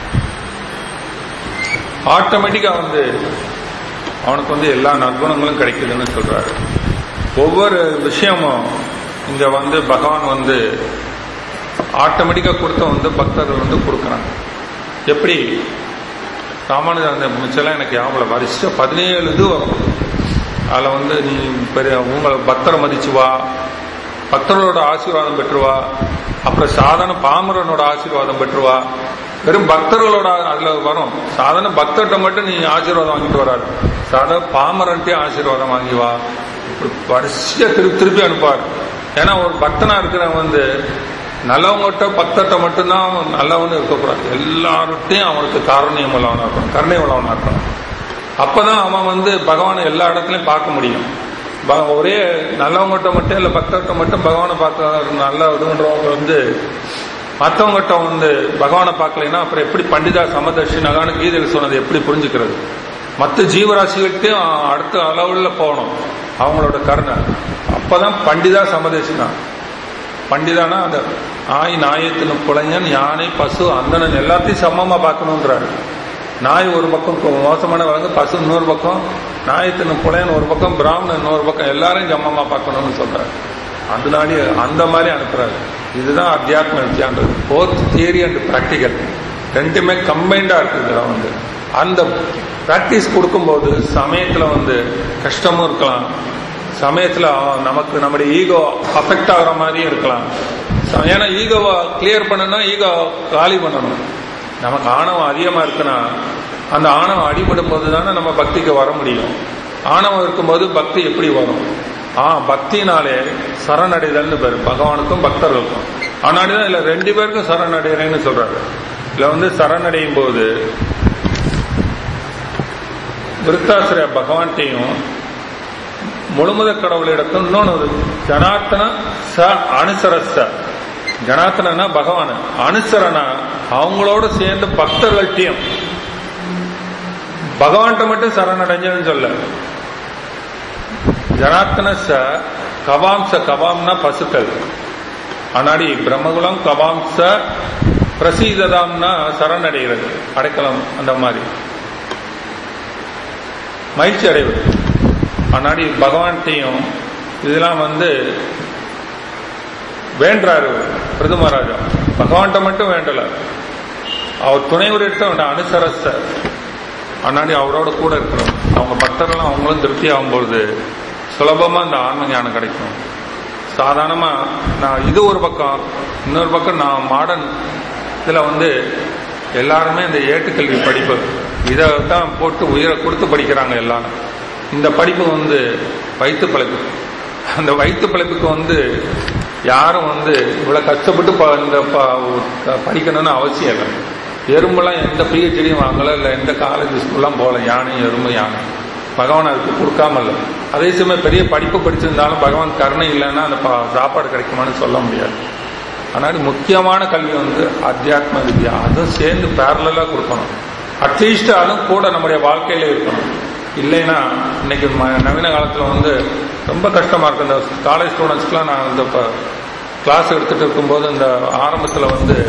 ஆட்டோமேட்டிக்கா வந்து அவனுக்கு வந்து எல்லா நற்குணங்களும் கிடைக்குதுன்னு சொல்றாரு. ஒவ்வொரு விஷயமும் இங்க வந்து பகவான் வந்து ஆட்டோமேட்டிக்கா கொடுத்த வந்து பக்தர்கள் வந்து கொடுக்கறாங்க. எப்படி ராமானுஜர் அந்த மிச்செல்லாம் எனக்கு ஞாபகம் வரிசை பதினேழு இது வரும். அதில் வந்து நீ பெரிய உங்களை பக்தரை மதிச்சு வா, பக்தர்களோட ஆசீர்வாதம் பெற்றுவா, அப்புறம் சாதாரண பாமரனோட ஆசீர்வாதம் பெற்றுவா. வெறும் பக்தர்களோட அதுல வரும். சாதாரண பக்தர்கிட்ட மட்டும் நீ ஆசீர்வாதம் வாங்கிட்டு வராது, சாதாரண பாமரன்ட்டே ஆசீர்வாதம் வாங்கி வா. இப்படி வரிசையா திருப்பி திருப்பி அனுப்பார். ஏன்னா ஒரு பக்தனா இருக்கிறவன் வந்து நல்லவங்ககிட்ட பக்தர்கிட்ட மட்டும்தான் நல்லவனு இருக்கக்கூடாது, எல்லார்ட்டையும் அவனுக்கு காரணியம் உள்ளவனா இருக்கணும், கருணை உள்ளவனா இருக்கணும். அப்பதான் அவன் வந்து பகவானை எல்லா இடத்துலயும் பார்க்க முடியும். ஒரே நல்லவங்ககிட்ட மட்டும் இல்ல பக்தர்கிட்ட மட்டும் பகவானை பார்க்க நல்ல இதுன்றவங்க வந்து மற்றவங்ககிட்ட வந்து பகவானை பார்க்கலைன்னா அப்புறம் எப்படி பண்டிதா சமதர்ஷி நகான கீதையில் சொன்னது எப்படி புரிஞ்சுக்கிறது? மற்ற ஜீவராசிகள்கிட்டையும் அடுத்த அளவுல போகணும் அவங்களோட கருணை. அப்பதான் பண்டிதா சமதர்ஷி தான். பண்டிதானா அந்த நாய் நாயத்தின் புலைஞன் யானை பசு அந்தணன் எல்லாத்தையும் சமமா பார்க்கணுன்றாரு. நாய் ஒரு பக்கம் மோசமான வழங்க, பசு இன்னொரு பக்கம், நாயத்தின் புலையன் ஒரு பக்கம், பிராமணன் இன்னொரு பக்கம், எல்லாரையும் சமமா பார்க்கணும்னு சொல்றாரு. அதனாடி அந்த மாதிரி அனுப்புறாரு. இதுதான் அத்தியாத்ம வித்யான்றது. போத் தியரி அண்ட் பிராக்டிக்கல் ரெண்டுமே கம்பைண்டா இருக்குது. வந்து அந்த பிராக்டிஸ் கொடுக்கும்போது சமயத்துல வந்து கஷ்டமும் இருக்கலாம், சமயத்துல நமக்கு நம்முடைய ஈகோ அஃபெக்ட் ஆகிற மாதிரியும் இருக்கலாம். ஏன்னா ஈகோவை கிளியர் பண்ணணும், ஈகோ காலி பண்ணணும். நமக்கு ஆணவம் அதிகமா இருக்குன்னா அந்த ஆணவம் அடிபடும் போது தானே நம்ம பக்திக்கு வர முடியும். ஆணவம் இருக்கும்போது பக்தி எப்படி வரும்? ஆ பக்தினாலே சரணடைதல்னு பேரு பகவானுக்கும் பக்தர்களுக்கும். ஆனாடிதான் இல்ல ரெண்டு பேருக்கும் சரணடைகிறேன்னு சொல்றாரு. இதுல வந்து சரணடையும் போது விருத்தாசிரிய பகவான்கிட்டையும் முழுமுத கடவுளிடத்தும் இன்னொன்று ஜனார்த்தன ச அனுசரச. ஜனார்த்தனா பகவான், அனுசரணா அவங்களோட சேர்ந்து பக்தர்கள்ட்டையும். பகவான்கிட்ட மட்டும் சரணடைஞ்சதுன்னு சொல்ல. ஜனார்த்தன ச கவாம்ச, கவாம்னா பசுக்கள். ஆனாடி பிரம்மகுலம் கவாம்ச பிரசீததாம்னா சரணடைகிறது, அடைக்கலம். அந்த மாதிரி மகிழ்ச்சி அடைவது. ஆனாடி பகவான்கிட்டையும் இதெல்லாம் வந்து வேண்டாரு பிரதமராஜா. பகவான்கிட்ட மட்டும் வேண்டல, அவர் துணை ஒரு இடத்த வேண்டாம், அனுசரச. ஆனாடி அவரோட கூட இருக்கிறோம். அவங்க பக்தர்கள் அவங்களும் திருப்தி ஆகும்போது சுலபமா இந்த ஆன்ம ஞானம் கிடைக்கும். சாதாரணமா நான் இது ஒரு பக்கம், இன்னொரு பக்கம் நான் மாடர்ன் இதுல வந்து எல்லாருமே இந்த ஏட்டுக்கல்வி படிப்பு இதை தான் போட்டு உயிரை கொடுத்து படிக்கிறாங்க எல்லாரும். இந்த படிப்பு வந்து வயிற்று பிழைப்பு. அந்த வயிற்று பிழைப்புக்கு வந்து யாரும் வந்து இவ்வளவு கஷ்டப்பட்டு இந்த படிக்கணும்னு அவசியம் இல்லை. எறும்பெல்லாம் எந்த பிஹெச்டியும் வாங்கல, இல்லை எந்த காலேஜ் ஸ்கூல்லாம் போகல. யானை எறும்பு யானை பகவான் அதுக்கு கொடுக்காம இல்லை. அதே சமயம் பெரிய படிப்பு படிச்சிருந்தாலும் பகவான் கருணை இல்லைன்னா அந்த சாப்பாடு கிடைக்குமான்னு சொல்ல முடியாது. அதனால முக்கியமான கல்வி வந்து அத்தியாத்ம வித்யா. அதுவும் சேர்ந்து பேரலா கொடுக்கணும். அட்லீஸ்ட் அதுவும் கூட நம்முடைய வாழ்க்கையில இருக்கணும். இல்லைன்னா இன்னைக்கு நவீன காலத்துல வந்து ரொம்ப கஷ்டமா இருக்கு. இந்த காலேஜ் ஸ்டூடெண்ட்ஸ்க்குலாம் நான் இந்த கிளாஸ் எடுத்துட்டு இருக்கும்போது இந்த ஆரம்பத்துல வந்து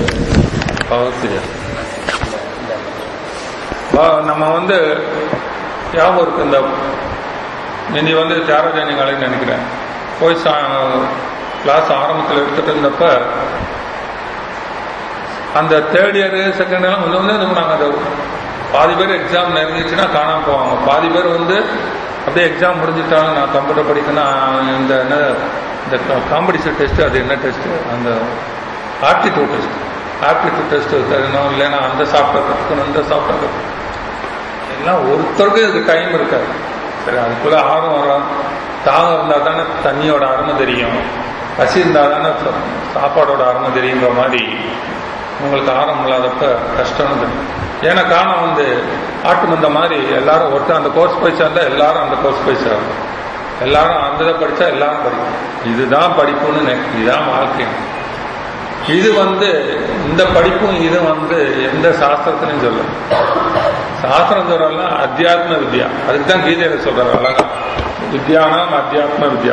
நம்ம வந்து ஞாபகம் இருக்கு, இந்த இன்னி வந்து தியாகராஜனி காலேஜ் நினைக்கிறேன், போய் கிளாஸ் ஆரம்பத்தில் எடுத்துட்டு இருந்தப்ப அந்த தேர்ட் இயர் செகண்ட் இயர்லாம் வந்து வந்து நாங்கள் அதை பாதி பேர் எக்ஸாம் நெருங்கிச்சுன்னா காணாம போவாங்க. பாதி பேர் வந்து அப்படியே எக்ஸாம் முடிஞ்சிட்டாலும் நான் கம்ப்யூட்டர் படிக்கணும், இந்த என்ன இந்த காம்படிஷன் டெஸ்ட், அது என்ன டெஸ்ட், அந்த ஆப்டிடியூட் டெஸ்ட் ஆப்டிடியூட் டெஸ்ட் தரணும், இல்லைன்னா அந்த சாஃப்ட்வேர் கற்றுக்கணும், இந்த சாஃப்ட்வேர் கற்றுக்கணும். எல்லாம் ஒருத்தருக்கும் இதுக்கு டைம் இருக்காது. சரி, அதுக்குள்ள ஆர்வம் வரும். தாகம் இருந்தால் தானே தண்ணியோட அருமை தெரியும், பசி இருந்தால் தானே சாப்பாடோட அருமை தெரியுங்கிற மாதிரி உங்களுக்கு ஆர்வம் இல்லாதப்ப கஷ்டம் தெரியும். ஏன்னா காரணம் வந்து ஆட்டு மந்த மாதிரி எல்லாரும் ஒருத்தர் அந்த கோர்ஸ் போய் சேர்ந்தா எல்லாரும் அந்த கோர்ஸ் போய் சேரும், எல்லாரும் அந்த இதை படிச்சா எல்லாரும் படிக்கும். இதுதான் படிப்புன்னு, இதுதான் வாழ்க்கை. இது வந்து இந்த படிப்பும் இது வந்து எந்த சாஸ்திரத்திலையும் சொல்ல. சாஸ்திரம் சொல்றதுலாம் அத்தியாத்ம வித்யா. அதுக்குதான் கீதையில சொல்றாரு அழகா, வித்யானாம் அத்தியாத்ம வித்யா.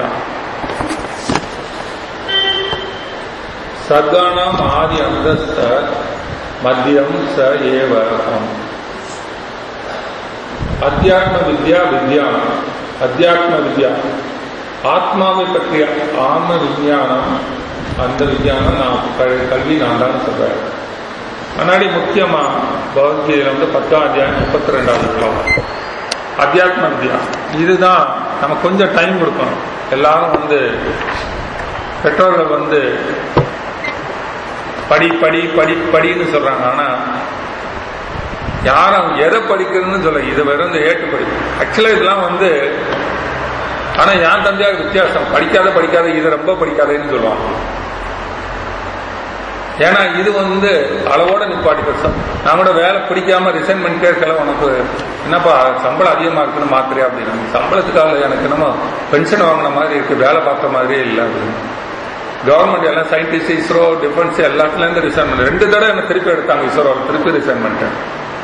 சர்கானாம் ஆதி அந்த மத்தியம் ச ஏவம். அத்தியாத்ம வித்யா வித்யானம். அத்தியாத்ம வித்யா ஆத்மாவை பற்றிய ஆத்ம விஞ்ஞானம். அந்த விஞ்ஞானம் நான் கல்வி நான் தான் சொல்றேன். முன்னாடி முக்கியமா பகவத்கீதையில வந்து பத்தாம் அத்தியாயம் முப்பத்தி ரெண்டாவது ஸ்லோகம் அத்தியாத்ம வித்யா. இதுதான் நம்ம கொஞ்சம் டைம் கொடுக்கணும். எல்லாரும் வந்து பெற்றோர்கள் வந்து படி படி படி படின்னு சொல்றாங்க. ஆனா யாரும் எதை படிக்கிறதுன்னு சொல்ல, இது வெறும் இந்த ஏட்டு படி. ஆக்சுவலா இதெல்லாம் வந்து, ஆனா என் தந்தையாக வித்தியாசம், படிக்காத படிக்காத இது ரொம்ப படிக்காதேன்னு சொல்லுவாங்க. ஏன்னா இது வந்து அளவோட நிப்பாட்டி பெருசம். நான் கூட வேலை பிடிக்காம ரிசைன் பண்ணிட்டே இருக்கல, உனக்கு என்னப்பா சம்பளம் அதிகமா இருக்குன்னு மாத்திரையா அப்படின்னு. சம்பளத்துக்காக எனக்கு என்னமோ பென்ஷன் வாங்கின மாதிரி இருக்கு, வேலை பார்த்த மாதிரியே இல்லை அப்படின்னு. கவர்மெண்ட் எல்லாம் சயின்டிஸ்ட், இஸ்ரோ, டிஃபென்ஸ் எல்லாத்துல இருந்து ரிசைன் பண்ண ரெண்டு தடவை என்ன திருப்பி எடுத்தாங்க. இஸ்ரோ திருப்பி ரிசைன் பண்ணிட்டேன்.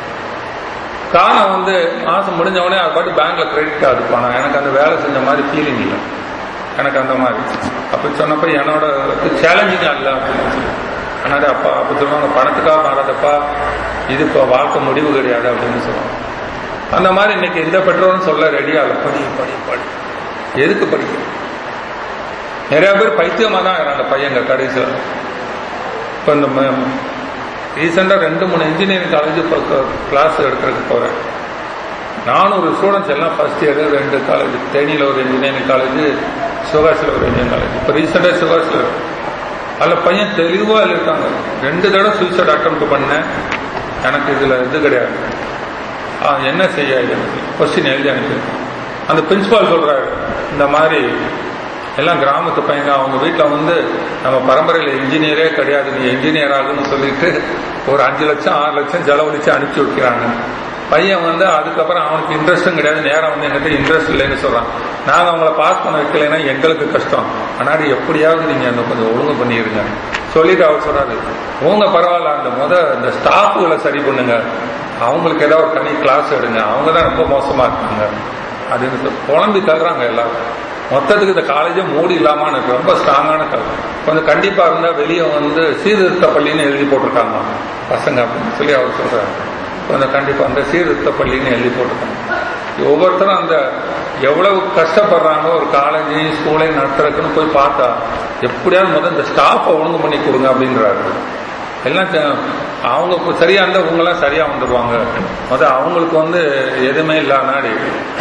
காரணம் வந்து மாசம் முடிஞ்சவொடனே அது பாட்டு பேங்க்ல கிரெடிட் கார்டு போனேன். எனக்கு அந்த வேலை செஞ்ச மாதிரி ஃபீலிங் இல்லை எனக்கு அந்த மாதிரி. அப்படி சொன்னப்ப என்னோட சேலஞ்சிங்கா இல்லை அப்படின்னு சொல்லி அதனால அப்பா அப்படி சொல்லுவாங்க, பணத்துக்காக மாறாதப்பா, இது இப்போ வாழ்க்கை முடிவு கிடையாது அப்படின்னு சொல்லுவாங்க. அந்த மாதிரி இன்னைக்கு எந்த பெற்றோரும் சொல்ல ரெடியா இல்லை. படி படி படி எதுக்கு படிக்க? நிறைய பேர் பைத்தியமா தான் அந்த பையங்க கடைசியில். இப்போ இந்த ரீசெண்டா ரெண்டு மூணு இன்ஜினியரிங் காலேஜ் கிளாஸ் எடுக்கிறதுக்கு போறேன். நானூறு ஸ்டூடெண்ட்ஸ் எல்லாம் ஃபர்ஸ்ட் இயர், ரெண்டு காலேஜ், தேனியில் ஒரு இன்ஜினியரிங் காலேஜ், சிவகாசியில் ஒரு இன்ஜினியரிங் காலேஜ். இப்போ ரீசெண்டா சிவகாசியில் அதில் பையன் தெளிவா இருக்காங்க. ரெண்டு தடவை சூசைட் அட்டெம்ப்ட் பண்ணேன். எனக்கு இதுல இது கிடையாது, என்ன செய்ய கொஸ்டின் எழுதி அனுப்பியிருக்கேன். அந்த பிரின்சிபால் சொல்றாரு, இந்த மாதிரி எல்லாம் கிராமத்து பையங்க, அவங்க வீட்டில் வந்து நம்ம பரம்பரையில் இன்ஜினியரே கிடையாது, நீ இன்ஜினியர் ஆகுன்னு சொல்லிட்டு ஒரு அஞ்சு லட்சம் ஆறு லட்சம் செலவழிச்சு அனுப்பிச்சு வைக்கிறாங்க. பையன் வந்து அதுக்கப்புறம் அவனுக்கு இன்ட்ரெஸ்டும் கிடையாது, நேரம் வந்து என்கிட்ட இன்ட்ரெஸ்ட் இல்லைன்னு சொல்றான். நாங்கள் அவங்கள பாஸ் பண்ண வைக்கலைன்னா எங்களுக்கு கஷ்டம், ஆனால் எப்படியாவது நீங்க அந்த கொஞ்சம் ஒழுங்கு பண்ணிடுங்க சொல்லிட்டு அவர் சொல்றாரு, உங்க பரவாயில்ல, அந்த முத இந்த ஸ்டாஃப்களை சரி பண்ணுங்க, அவங்களுக்கு ஏதாவது ஒரு தனி கிளாஸ் எடுங்க, அவங்க தான் ரொம்ப மோசமா இருக்காங்க அப்படின்னு குழம்பி தள்ளுறாங்க எல்லாரும். மொத்தத்துக்கு இந்த காலேஜே மூடி இல்லாம எனக்கு ரொம்ப ஸ்ட்ராங்கான கல்வி. கொஞ்சம் கண்டிப்பா இருந்தா வெளியே வந்து சீர்திருத்த பள்ளின்னு எழுதி போட்டிருக்காங்க பசங்க அப்படின்னு சொல்லி அவர் சொல்றாரு. கொஞ்சம் கண்டிப்பா அந்த சீர்திருத்த பள்ளின்னு எழுதி போட்டிருக்காங்க. ஒவ்வொருத்தரும் அந்த எவ்வளவு கஷ்டப்படுறாங்க ஒரு காலேஜையும் ஸ்கூலையும் நடத்துறதுக்குன்னு போய் பார்த்தா எப்படியாவது முதல் இந்த ஸ்டாஃபை ஒழுங்கு பண்ணி கொடுங்க அப்படின்றாரு. எல்லாம் அவங்க சரியா இருந்தா இவங்கெல்லாம் சரியா வந்துடுவாங்க. முதல் அவங்களுக்கு வந்து எதுவுமே இல்லாத நாடி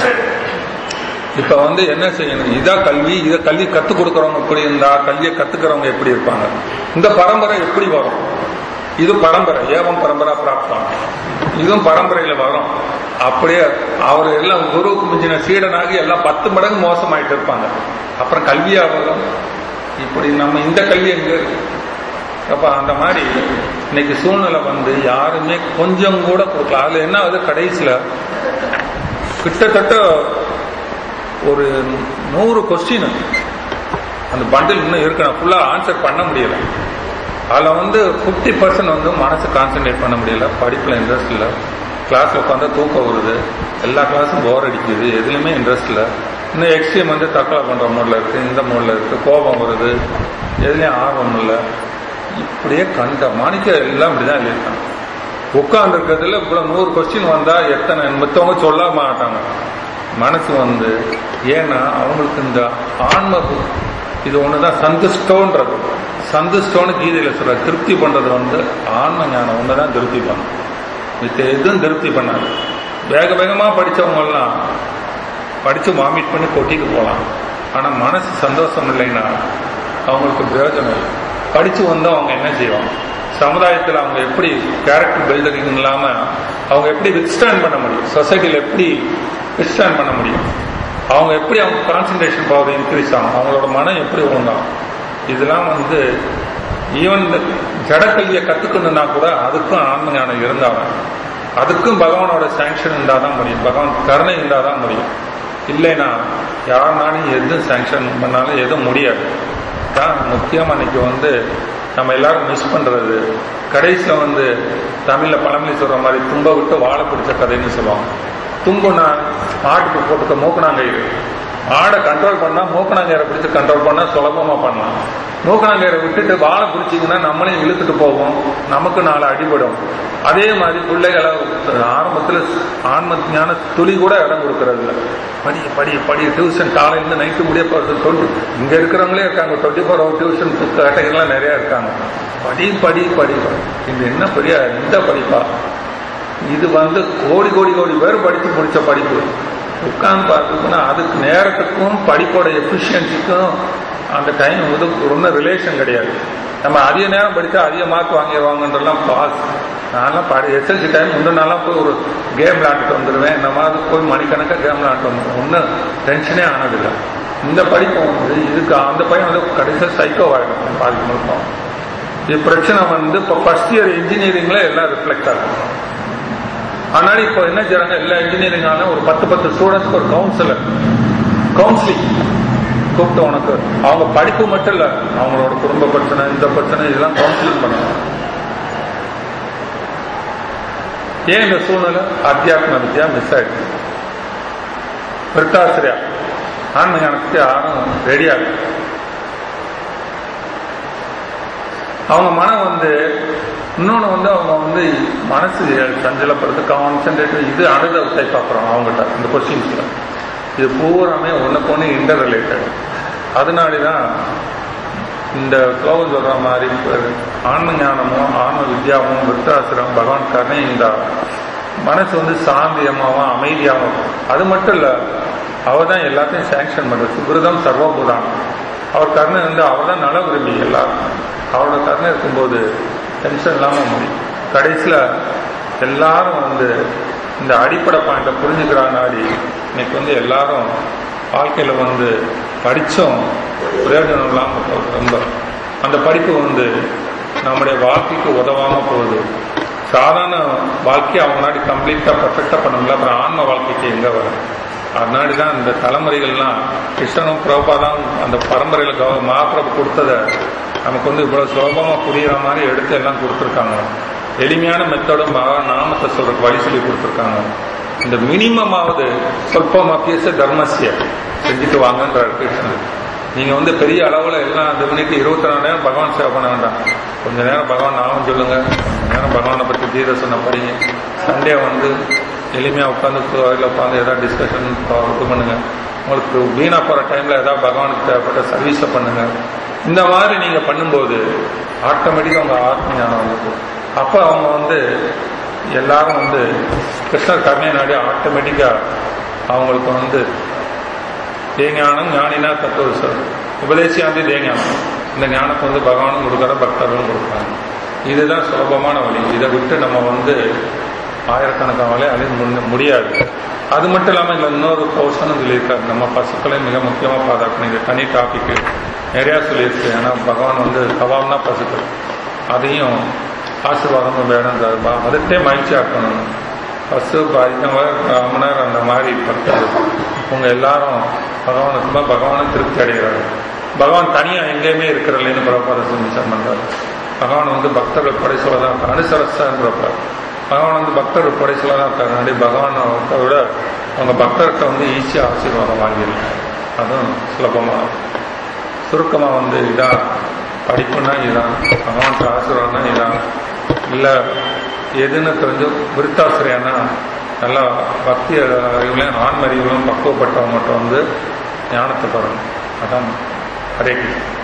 இப்ப வந்து என்ன செய்யணும், இதான் கல்வி, இதை கல்வி கத்துக் கொடுக்கறவங்க எப்படி இருந்தா கல்வியை கத்துக்கிறவங்க எப்படி இருப்பாங்க, இந்த பரம்பரை எப்படி வரும், இது பரம்பரை ஏவம் பரம்பரா பிராப்தம், இதுவும் பரம்பரையில வரும். அப்படியே அவர் எல்லாம் குருவுக்கு மிஞ்சின சீடனாகி எல்லாம் பத்து மடங்கு மோசமாயிட்டு இருப்பாங்க. அப்புறம் கல்வியாகும். இப்படி நம்ம இந்த கல்வி எங்க அப்ப அந்த மாதிரி இன்னைக்கு சூழ்நிலை வந்து யாருமே கொஞ்சம் கூட கொடுக்கல. அதுல என்ன ஆகுது, கடைசியில கிட்டத்தட்ட ஒரு நூறு கொஸ்டின் அந்த பண்டில் இன்னும் இருக்கு, நான் ஃபுல்லா ஆன்சர் பண்ண முடியல. அதுல வந்து பிப்டி பர்சன்ட் வந்து மனசு கான்சென்ட்ரேட் பண்ண முடியல, படிப்புல இன்ட்ரெஸ்ட் இல்லை, கிளாஸ்ல உட்காந்தா தூக்கம் வருது, எல்லா கிளாஸும் போர் அடிக்குது, எதுலையுமே இன்ட்ரெஸ்ட் இல்லை. இன்னும் எக்ஸ்ட்ரீம் வந்து தற்கொலை பண்ற மூட்ல இருக்கு, இந்த மூட்ல இருக்கு, கோபம் வருது, எதுலையும் ஆர்வம் இல்லை. இப்படியே கண்ட மாணிக்க எல்லாம் இப்படிதான் எழுதியிருக்காங்க. உட்கார்ந்து இருக்கிறதுல இவ்வளவு நூறு கொஸ்டின் வந்தா எத்தனை மத்தவங்க சொல்ல மாட்டாங்க. மனசு வந்து ஏன்னா அவங்களுக்கு இந்த ஆன்ம இது ஒண்ணுதான் சந்துஷ்டோன்றது. சந்துஷ்டோன்னு கீதையில சொல்ற திருப்தி பண்றது வந்து ஆன்ம ஞானம் ஒண்ணுதான் திருப்தி பண்ணும், மித்த எதுவும் திருப்தி பண்ணாது. வேக வேகமா படிச்சவங்க எல்லாம் படிச்சு வாமிட் பண்ணி கொட்டிட்டு போகலாம். ஆனா மனசு சந்தோஷம் இல்லைன்னா அவங்களுக்கு பிரயோஜனம் இல்லை. படிச்சு வந்தா அவங்க என்ன செய்வாங்க, சமுதாயத்தில் அவங்க எப்படி கேரக்டர் பில்டரிங் இல்லாம அவங்க எப்படி வித்ஸ்டாண்ட் பண்ண முடியும், சொசைட்டியில் எப்படி வித்ஸ்டாண்ட் பண்ண முடியும், அவங்க எப்படி அவங்க கான்சன்ட்ரேஷன் பவர் இன்க்ரீஸ் ஆகும், அவங்களோட மனம் எப்படி உண்டாகும். இதெல்லாம் வந்து ஈவன் ஜடக்கல்வியை கத்துக்கணும்னா கூட அதுக்கும் ஆன்ம ஞானம் இருந்தாலும் அதுக்கும் பகவானோட சாங்ஷன் இருந்தாதான் முடியும், பகவான் கருணை இருந்தாதான் முடியும். இல்லைன்னா யாருனாலும் எதுவும் சாங்ஷன் பண்ணாலும் எதுவும் முடியாது. தான் முக்கியமா இன்னைக்கு வந்து நம்ம எல்லாரும் மிஸ் பண்றது, கடைசியில வந்து தமிழ்ல பழமொழி சொல்ற மாதிரி தும்ப விட்டு வாழை பிடிச்ச கதைன்னு சொல்லுவாங்க. தும்புனா மாட்டுக்கு போட்டுக்க மூக்கணாங்கயிறு, ஆடை கண்ட்ரோல் பண்ணா மூக்கணாங்கயிறை பிடிச்சு கண்ட்ரோல் பண்ணா சுலபமா பண்ணலாம். மூக்கணாங்கயிறை விட்டுட்டு வாழை பிடிச்சிங்கன்னா நம்மளையும் இழுத்துட்டு போவோம், நமக்கு நாலு அடிபடும். அதே மாதிரி பிள்ளைகளை ஆரம்பத்துல ஆன்ம ஞான துளி கூட இடம் கொடுக்கறது இல்லை. படி படி படி டியூஷன் காலையிலிருந்து நைட்டு முடிய போறது. இங்க இருக்கிறவங்களே இருக்காங்க, டுவெண்ட்டி ஃபோர் ஹவர் டியூஷன் கேட்டகரிலாம் நிறைய இருக்காங்க. படி படி படி இது என்ன பெரிய இந்த படிப்பா, இது வந்து கோடி கோடி கோடி பேர் படித்து முடிச்ச படிப்பு. உட்கார்ந்து பார்த்தோம்னா அதுக்கு நேரத்துக்கும் படிப்போட எஃபிஷியன்சிக்கும் அந்த டைம் வந்து ஒன்றும் ரிலேஷன் கிடையாது. நம்ம அதிக நேரம் படித்தா அதிக மார்க் வாங்கிடுவாங்கன்றலாம் பாஸ். நான்லாம் படி எஸ்எல்சி டைம் முந்தின நாளாம் போய் ஒரு கேம் விளையாண்டுட்டு வந்துடுவேன். இந்த மாதிரி போய் மணிக்கணக்காக கேம் விளையாண்டு வந்துடும், ஒன்றும் டென்ஷனே ஆனதில்லை. இந்த படிப்பு வந்து இதுக்கு அந்த பையன் வந்து கடைசியாக சைக்கோ ஆகிடும் பாதி முழுக்கம். இது பிரச்சனை வந்து இப்போ ஃபர்ஸ்ட் இயர் இன்ஜினியரிங்ல எல்லாம் ரிஃப்ளெக்ட் ஆகும். அதனால இப்போ என்ன செய்றாங்க, எல்லா இன்ஜினியரிங் ஆனாலும் ஒரு பத்து பத்து ஸ்டூடெண்ட்ஸ்க்கு ஒரு கவுன்சிலர் கவுன்சிலிங் கூப்பிட்டு உனக்கு அவங்க படிப்பு மட்டும் இல்ல, அவங்களோட குடும்ப பிரச்சனை இந்த பிரச்சனை இதெல்லாம் கவுன்சிலிங் பண்ணுவாங்க. ஏன் இந்த சூழ்நிலை, அத்தியாத்ம வித்யா மிஸ் ஆயிடுச்சு. விருத்தாசிரியா ஆன்ம ஞானத்துக்கு யாரும் ரெடியாக அவங்க மனம் வந்து இன்னொன்னு வந்து அவங்க வந்து மனசு சஞ்சலப்படுறது கான்சென்ட்ரேட் இது அனுபவத்தை பார்க்குறோம் அவங்ககிட்ட இந்த கொஸ்டின்ஸ்ல. இது பூராமே ஒன்றுக்கு ஒன்று இன்டர் ரிலேட்டட். அதனாலதான் இந்த ஸ்லோகம் சொல்ற மாதிரி ஆன்ம ஞானமும் ஆன்ம வித்யாவும் விருத்தாசிரம் பகவான் கருணை இந்த மனசு வந்து சாந்தியமாவும் அமைதியாகவும். அது மட்டும் இல்ல, அவர் தான் எல்லாத்தையும் சாங்ஷன் பண்றது. சுகிருதம் சர்வபூதான். அவர் கருணை வந்து அவர் தான் நல விரும்பி எல்லாரும். அவரோட கருணை இருக்கும்போது டென்ஷன் இல்லாம முடியும். கடைசியில எல்லாரும் வந்து இந்த அடிப்படை பாயிண்ட புரிஞ்சுக்கிறாங்கனாடி இன்னைக்கு வந்து எல்லாரும் வாழ்க்கையில வந்து படிச்சும் பிரயோஜனம் இல்லாம போகுது. ரொம்ப அந்த படிப்பு வந்து நம்முடைய வாழ்க்கைக்கு உதவாம போகுது. சாதாரண வாழ்க்கையை அவங்க நாடி கம்ப்ளீட்டா பர்ஃபெக்டா பண்ண முடியல, அப்புறம் ஆன்ம வாழ்க்கைக்கு எங்க வரும்? அதனாடிதான் இந்த தலைமுறைகள்லாம் கிருஷ்ணனும் பிரபாதான் அந்த பரம்பரையில கவ மகாபிரபு கொடுத்ததை நமக்கு வந்து இவ்வளவு சுலபமா புரியுற மாதிரி எடுத்து எல்லாம் கொடுத்துருக்காங்க. எளிமையான மெத்தடும் நாமத்தை சொல்றதுக்கு வழி சொல்லி கொடுத்துருக்காங்க. இந்த மினிமமாவது சொல்பமாக்கிய தர்மசிய செஞ்சுட்டு வாங்கன்றார் கிருஷ்ணன். நீங்க வந்து பெரிய அளவுல எல்லாம் இது பண்ணிட்டு இருபத்தி நாலு நேரம் பகவான் சேவை பண்ண வேண்டாம். கொஞ்ச நேரம் பகவான் நாமம் சொல்லுங்க, கொஞ்ச நேரம் பகவானை பற்றி கீதை சொன்ன படிங்க. சண்டே வந்து எளிமையா உட்காந்து கோயில உட்காந்து ஏதாவது டிஸ்கஷன் இது பண்ணுங்க. உங்களுக்கு வீணா போற டைம்ல ஏதாவது பகவானுக்கு தேவைப்பட்ட சர்வீஸை பண்ணுங்க. இந்த மாதிரி நீங்க பண்ணும்போது ஆட்டோமேட்டிக்கா அவங்க ஆத்ம ஞானம் வந்து அப்ப அவங்க வந்து எல்லாரும் வந்து கிருஷ்ணர் கருணை நாடி ஆட்டோமேட்டிக்கா அவங்களுக்கு வந்து தேஞானம் ஞானினா தத்துவ சார் உபதேசியாந்தி தேஞானம். இந்த ஞானத்தை வந்து பகவானும் கொடுக்குற பக்தர்களும் கொடுக்குறாங்க. இதுதான் சுலபமான வழி. இதை விட்டு நம்ம வந்து ஆயிரக்கணக்கான அழிய முடியாது. அது மட்டும் இல்லாமல் இல்லை இன்னொரு போர்ஷனும் சொல்லியிருக்காரு, நம்ம பசுக்களை மிக முக்கியமாக பாதுகாக்கணும். இது தனி டாபிக்கு நிறையா சொல்லியிருக்கு. ஏன்னா பகவான் வந்து கவாம்னா பசுக்கள், அதையும் ஆசீர்வாதமும் வேணும். அதுக்கே மகிழ்ச்சி ஆக்கணும். பசு பதினவர் ராமனர் அந்த மாதிரி பக்தர் உங்க எல்லாரும் பகவானுக்குமா பகவானும் திருப்தி அடைகிறாரு. பகவான் தனியாக எங்கேயுமே இருக்கிறல்லைன்னு பிரபாத சுமிச்சம் பண்றாரு. பகவான் வந்து பக்தர்கள் படை சொல்லதான் இருக்காரு. அனுசரஸ்தான் பிரபார் பகவான் வந்து பக்தர்கள் படை சொல்லதான் இருக்காரு. அப்படி பகவானை விட அவங்க பக்தர்கிட்ட வந்து ஈஸியாக ஆசீர்வாதம் வாங்கியிருக்காங்க. அதுவும் சுலபமாக சுருக்கமாக வந்து இதான் படிப்புனா இதான், பகவான் ஆசீர்வாதம்னா இதான், இல்லை எதுன்னு தெரிஞ்சு விருத்தாசிரியானா நல்லா பக்தி அறிவுலையும் ஆன்ம அறிவுலையும் பக்குவப்பட்டவங்ககிட்ட வந்து ஞானத்தை பெறணும். அதான் ஹரே கிருஷ்ணா.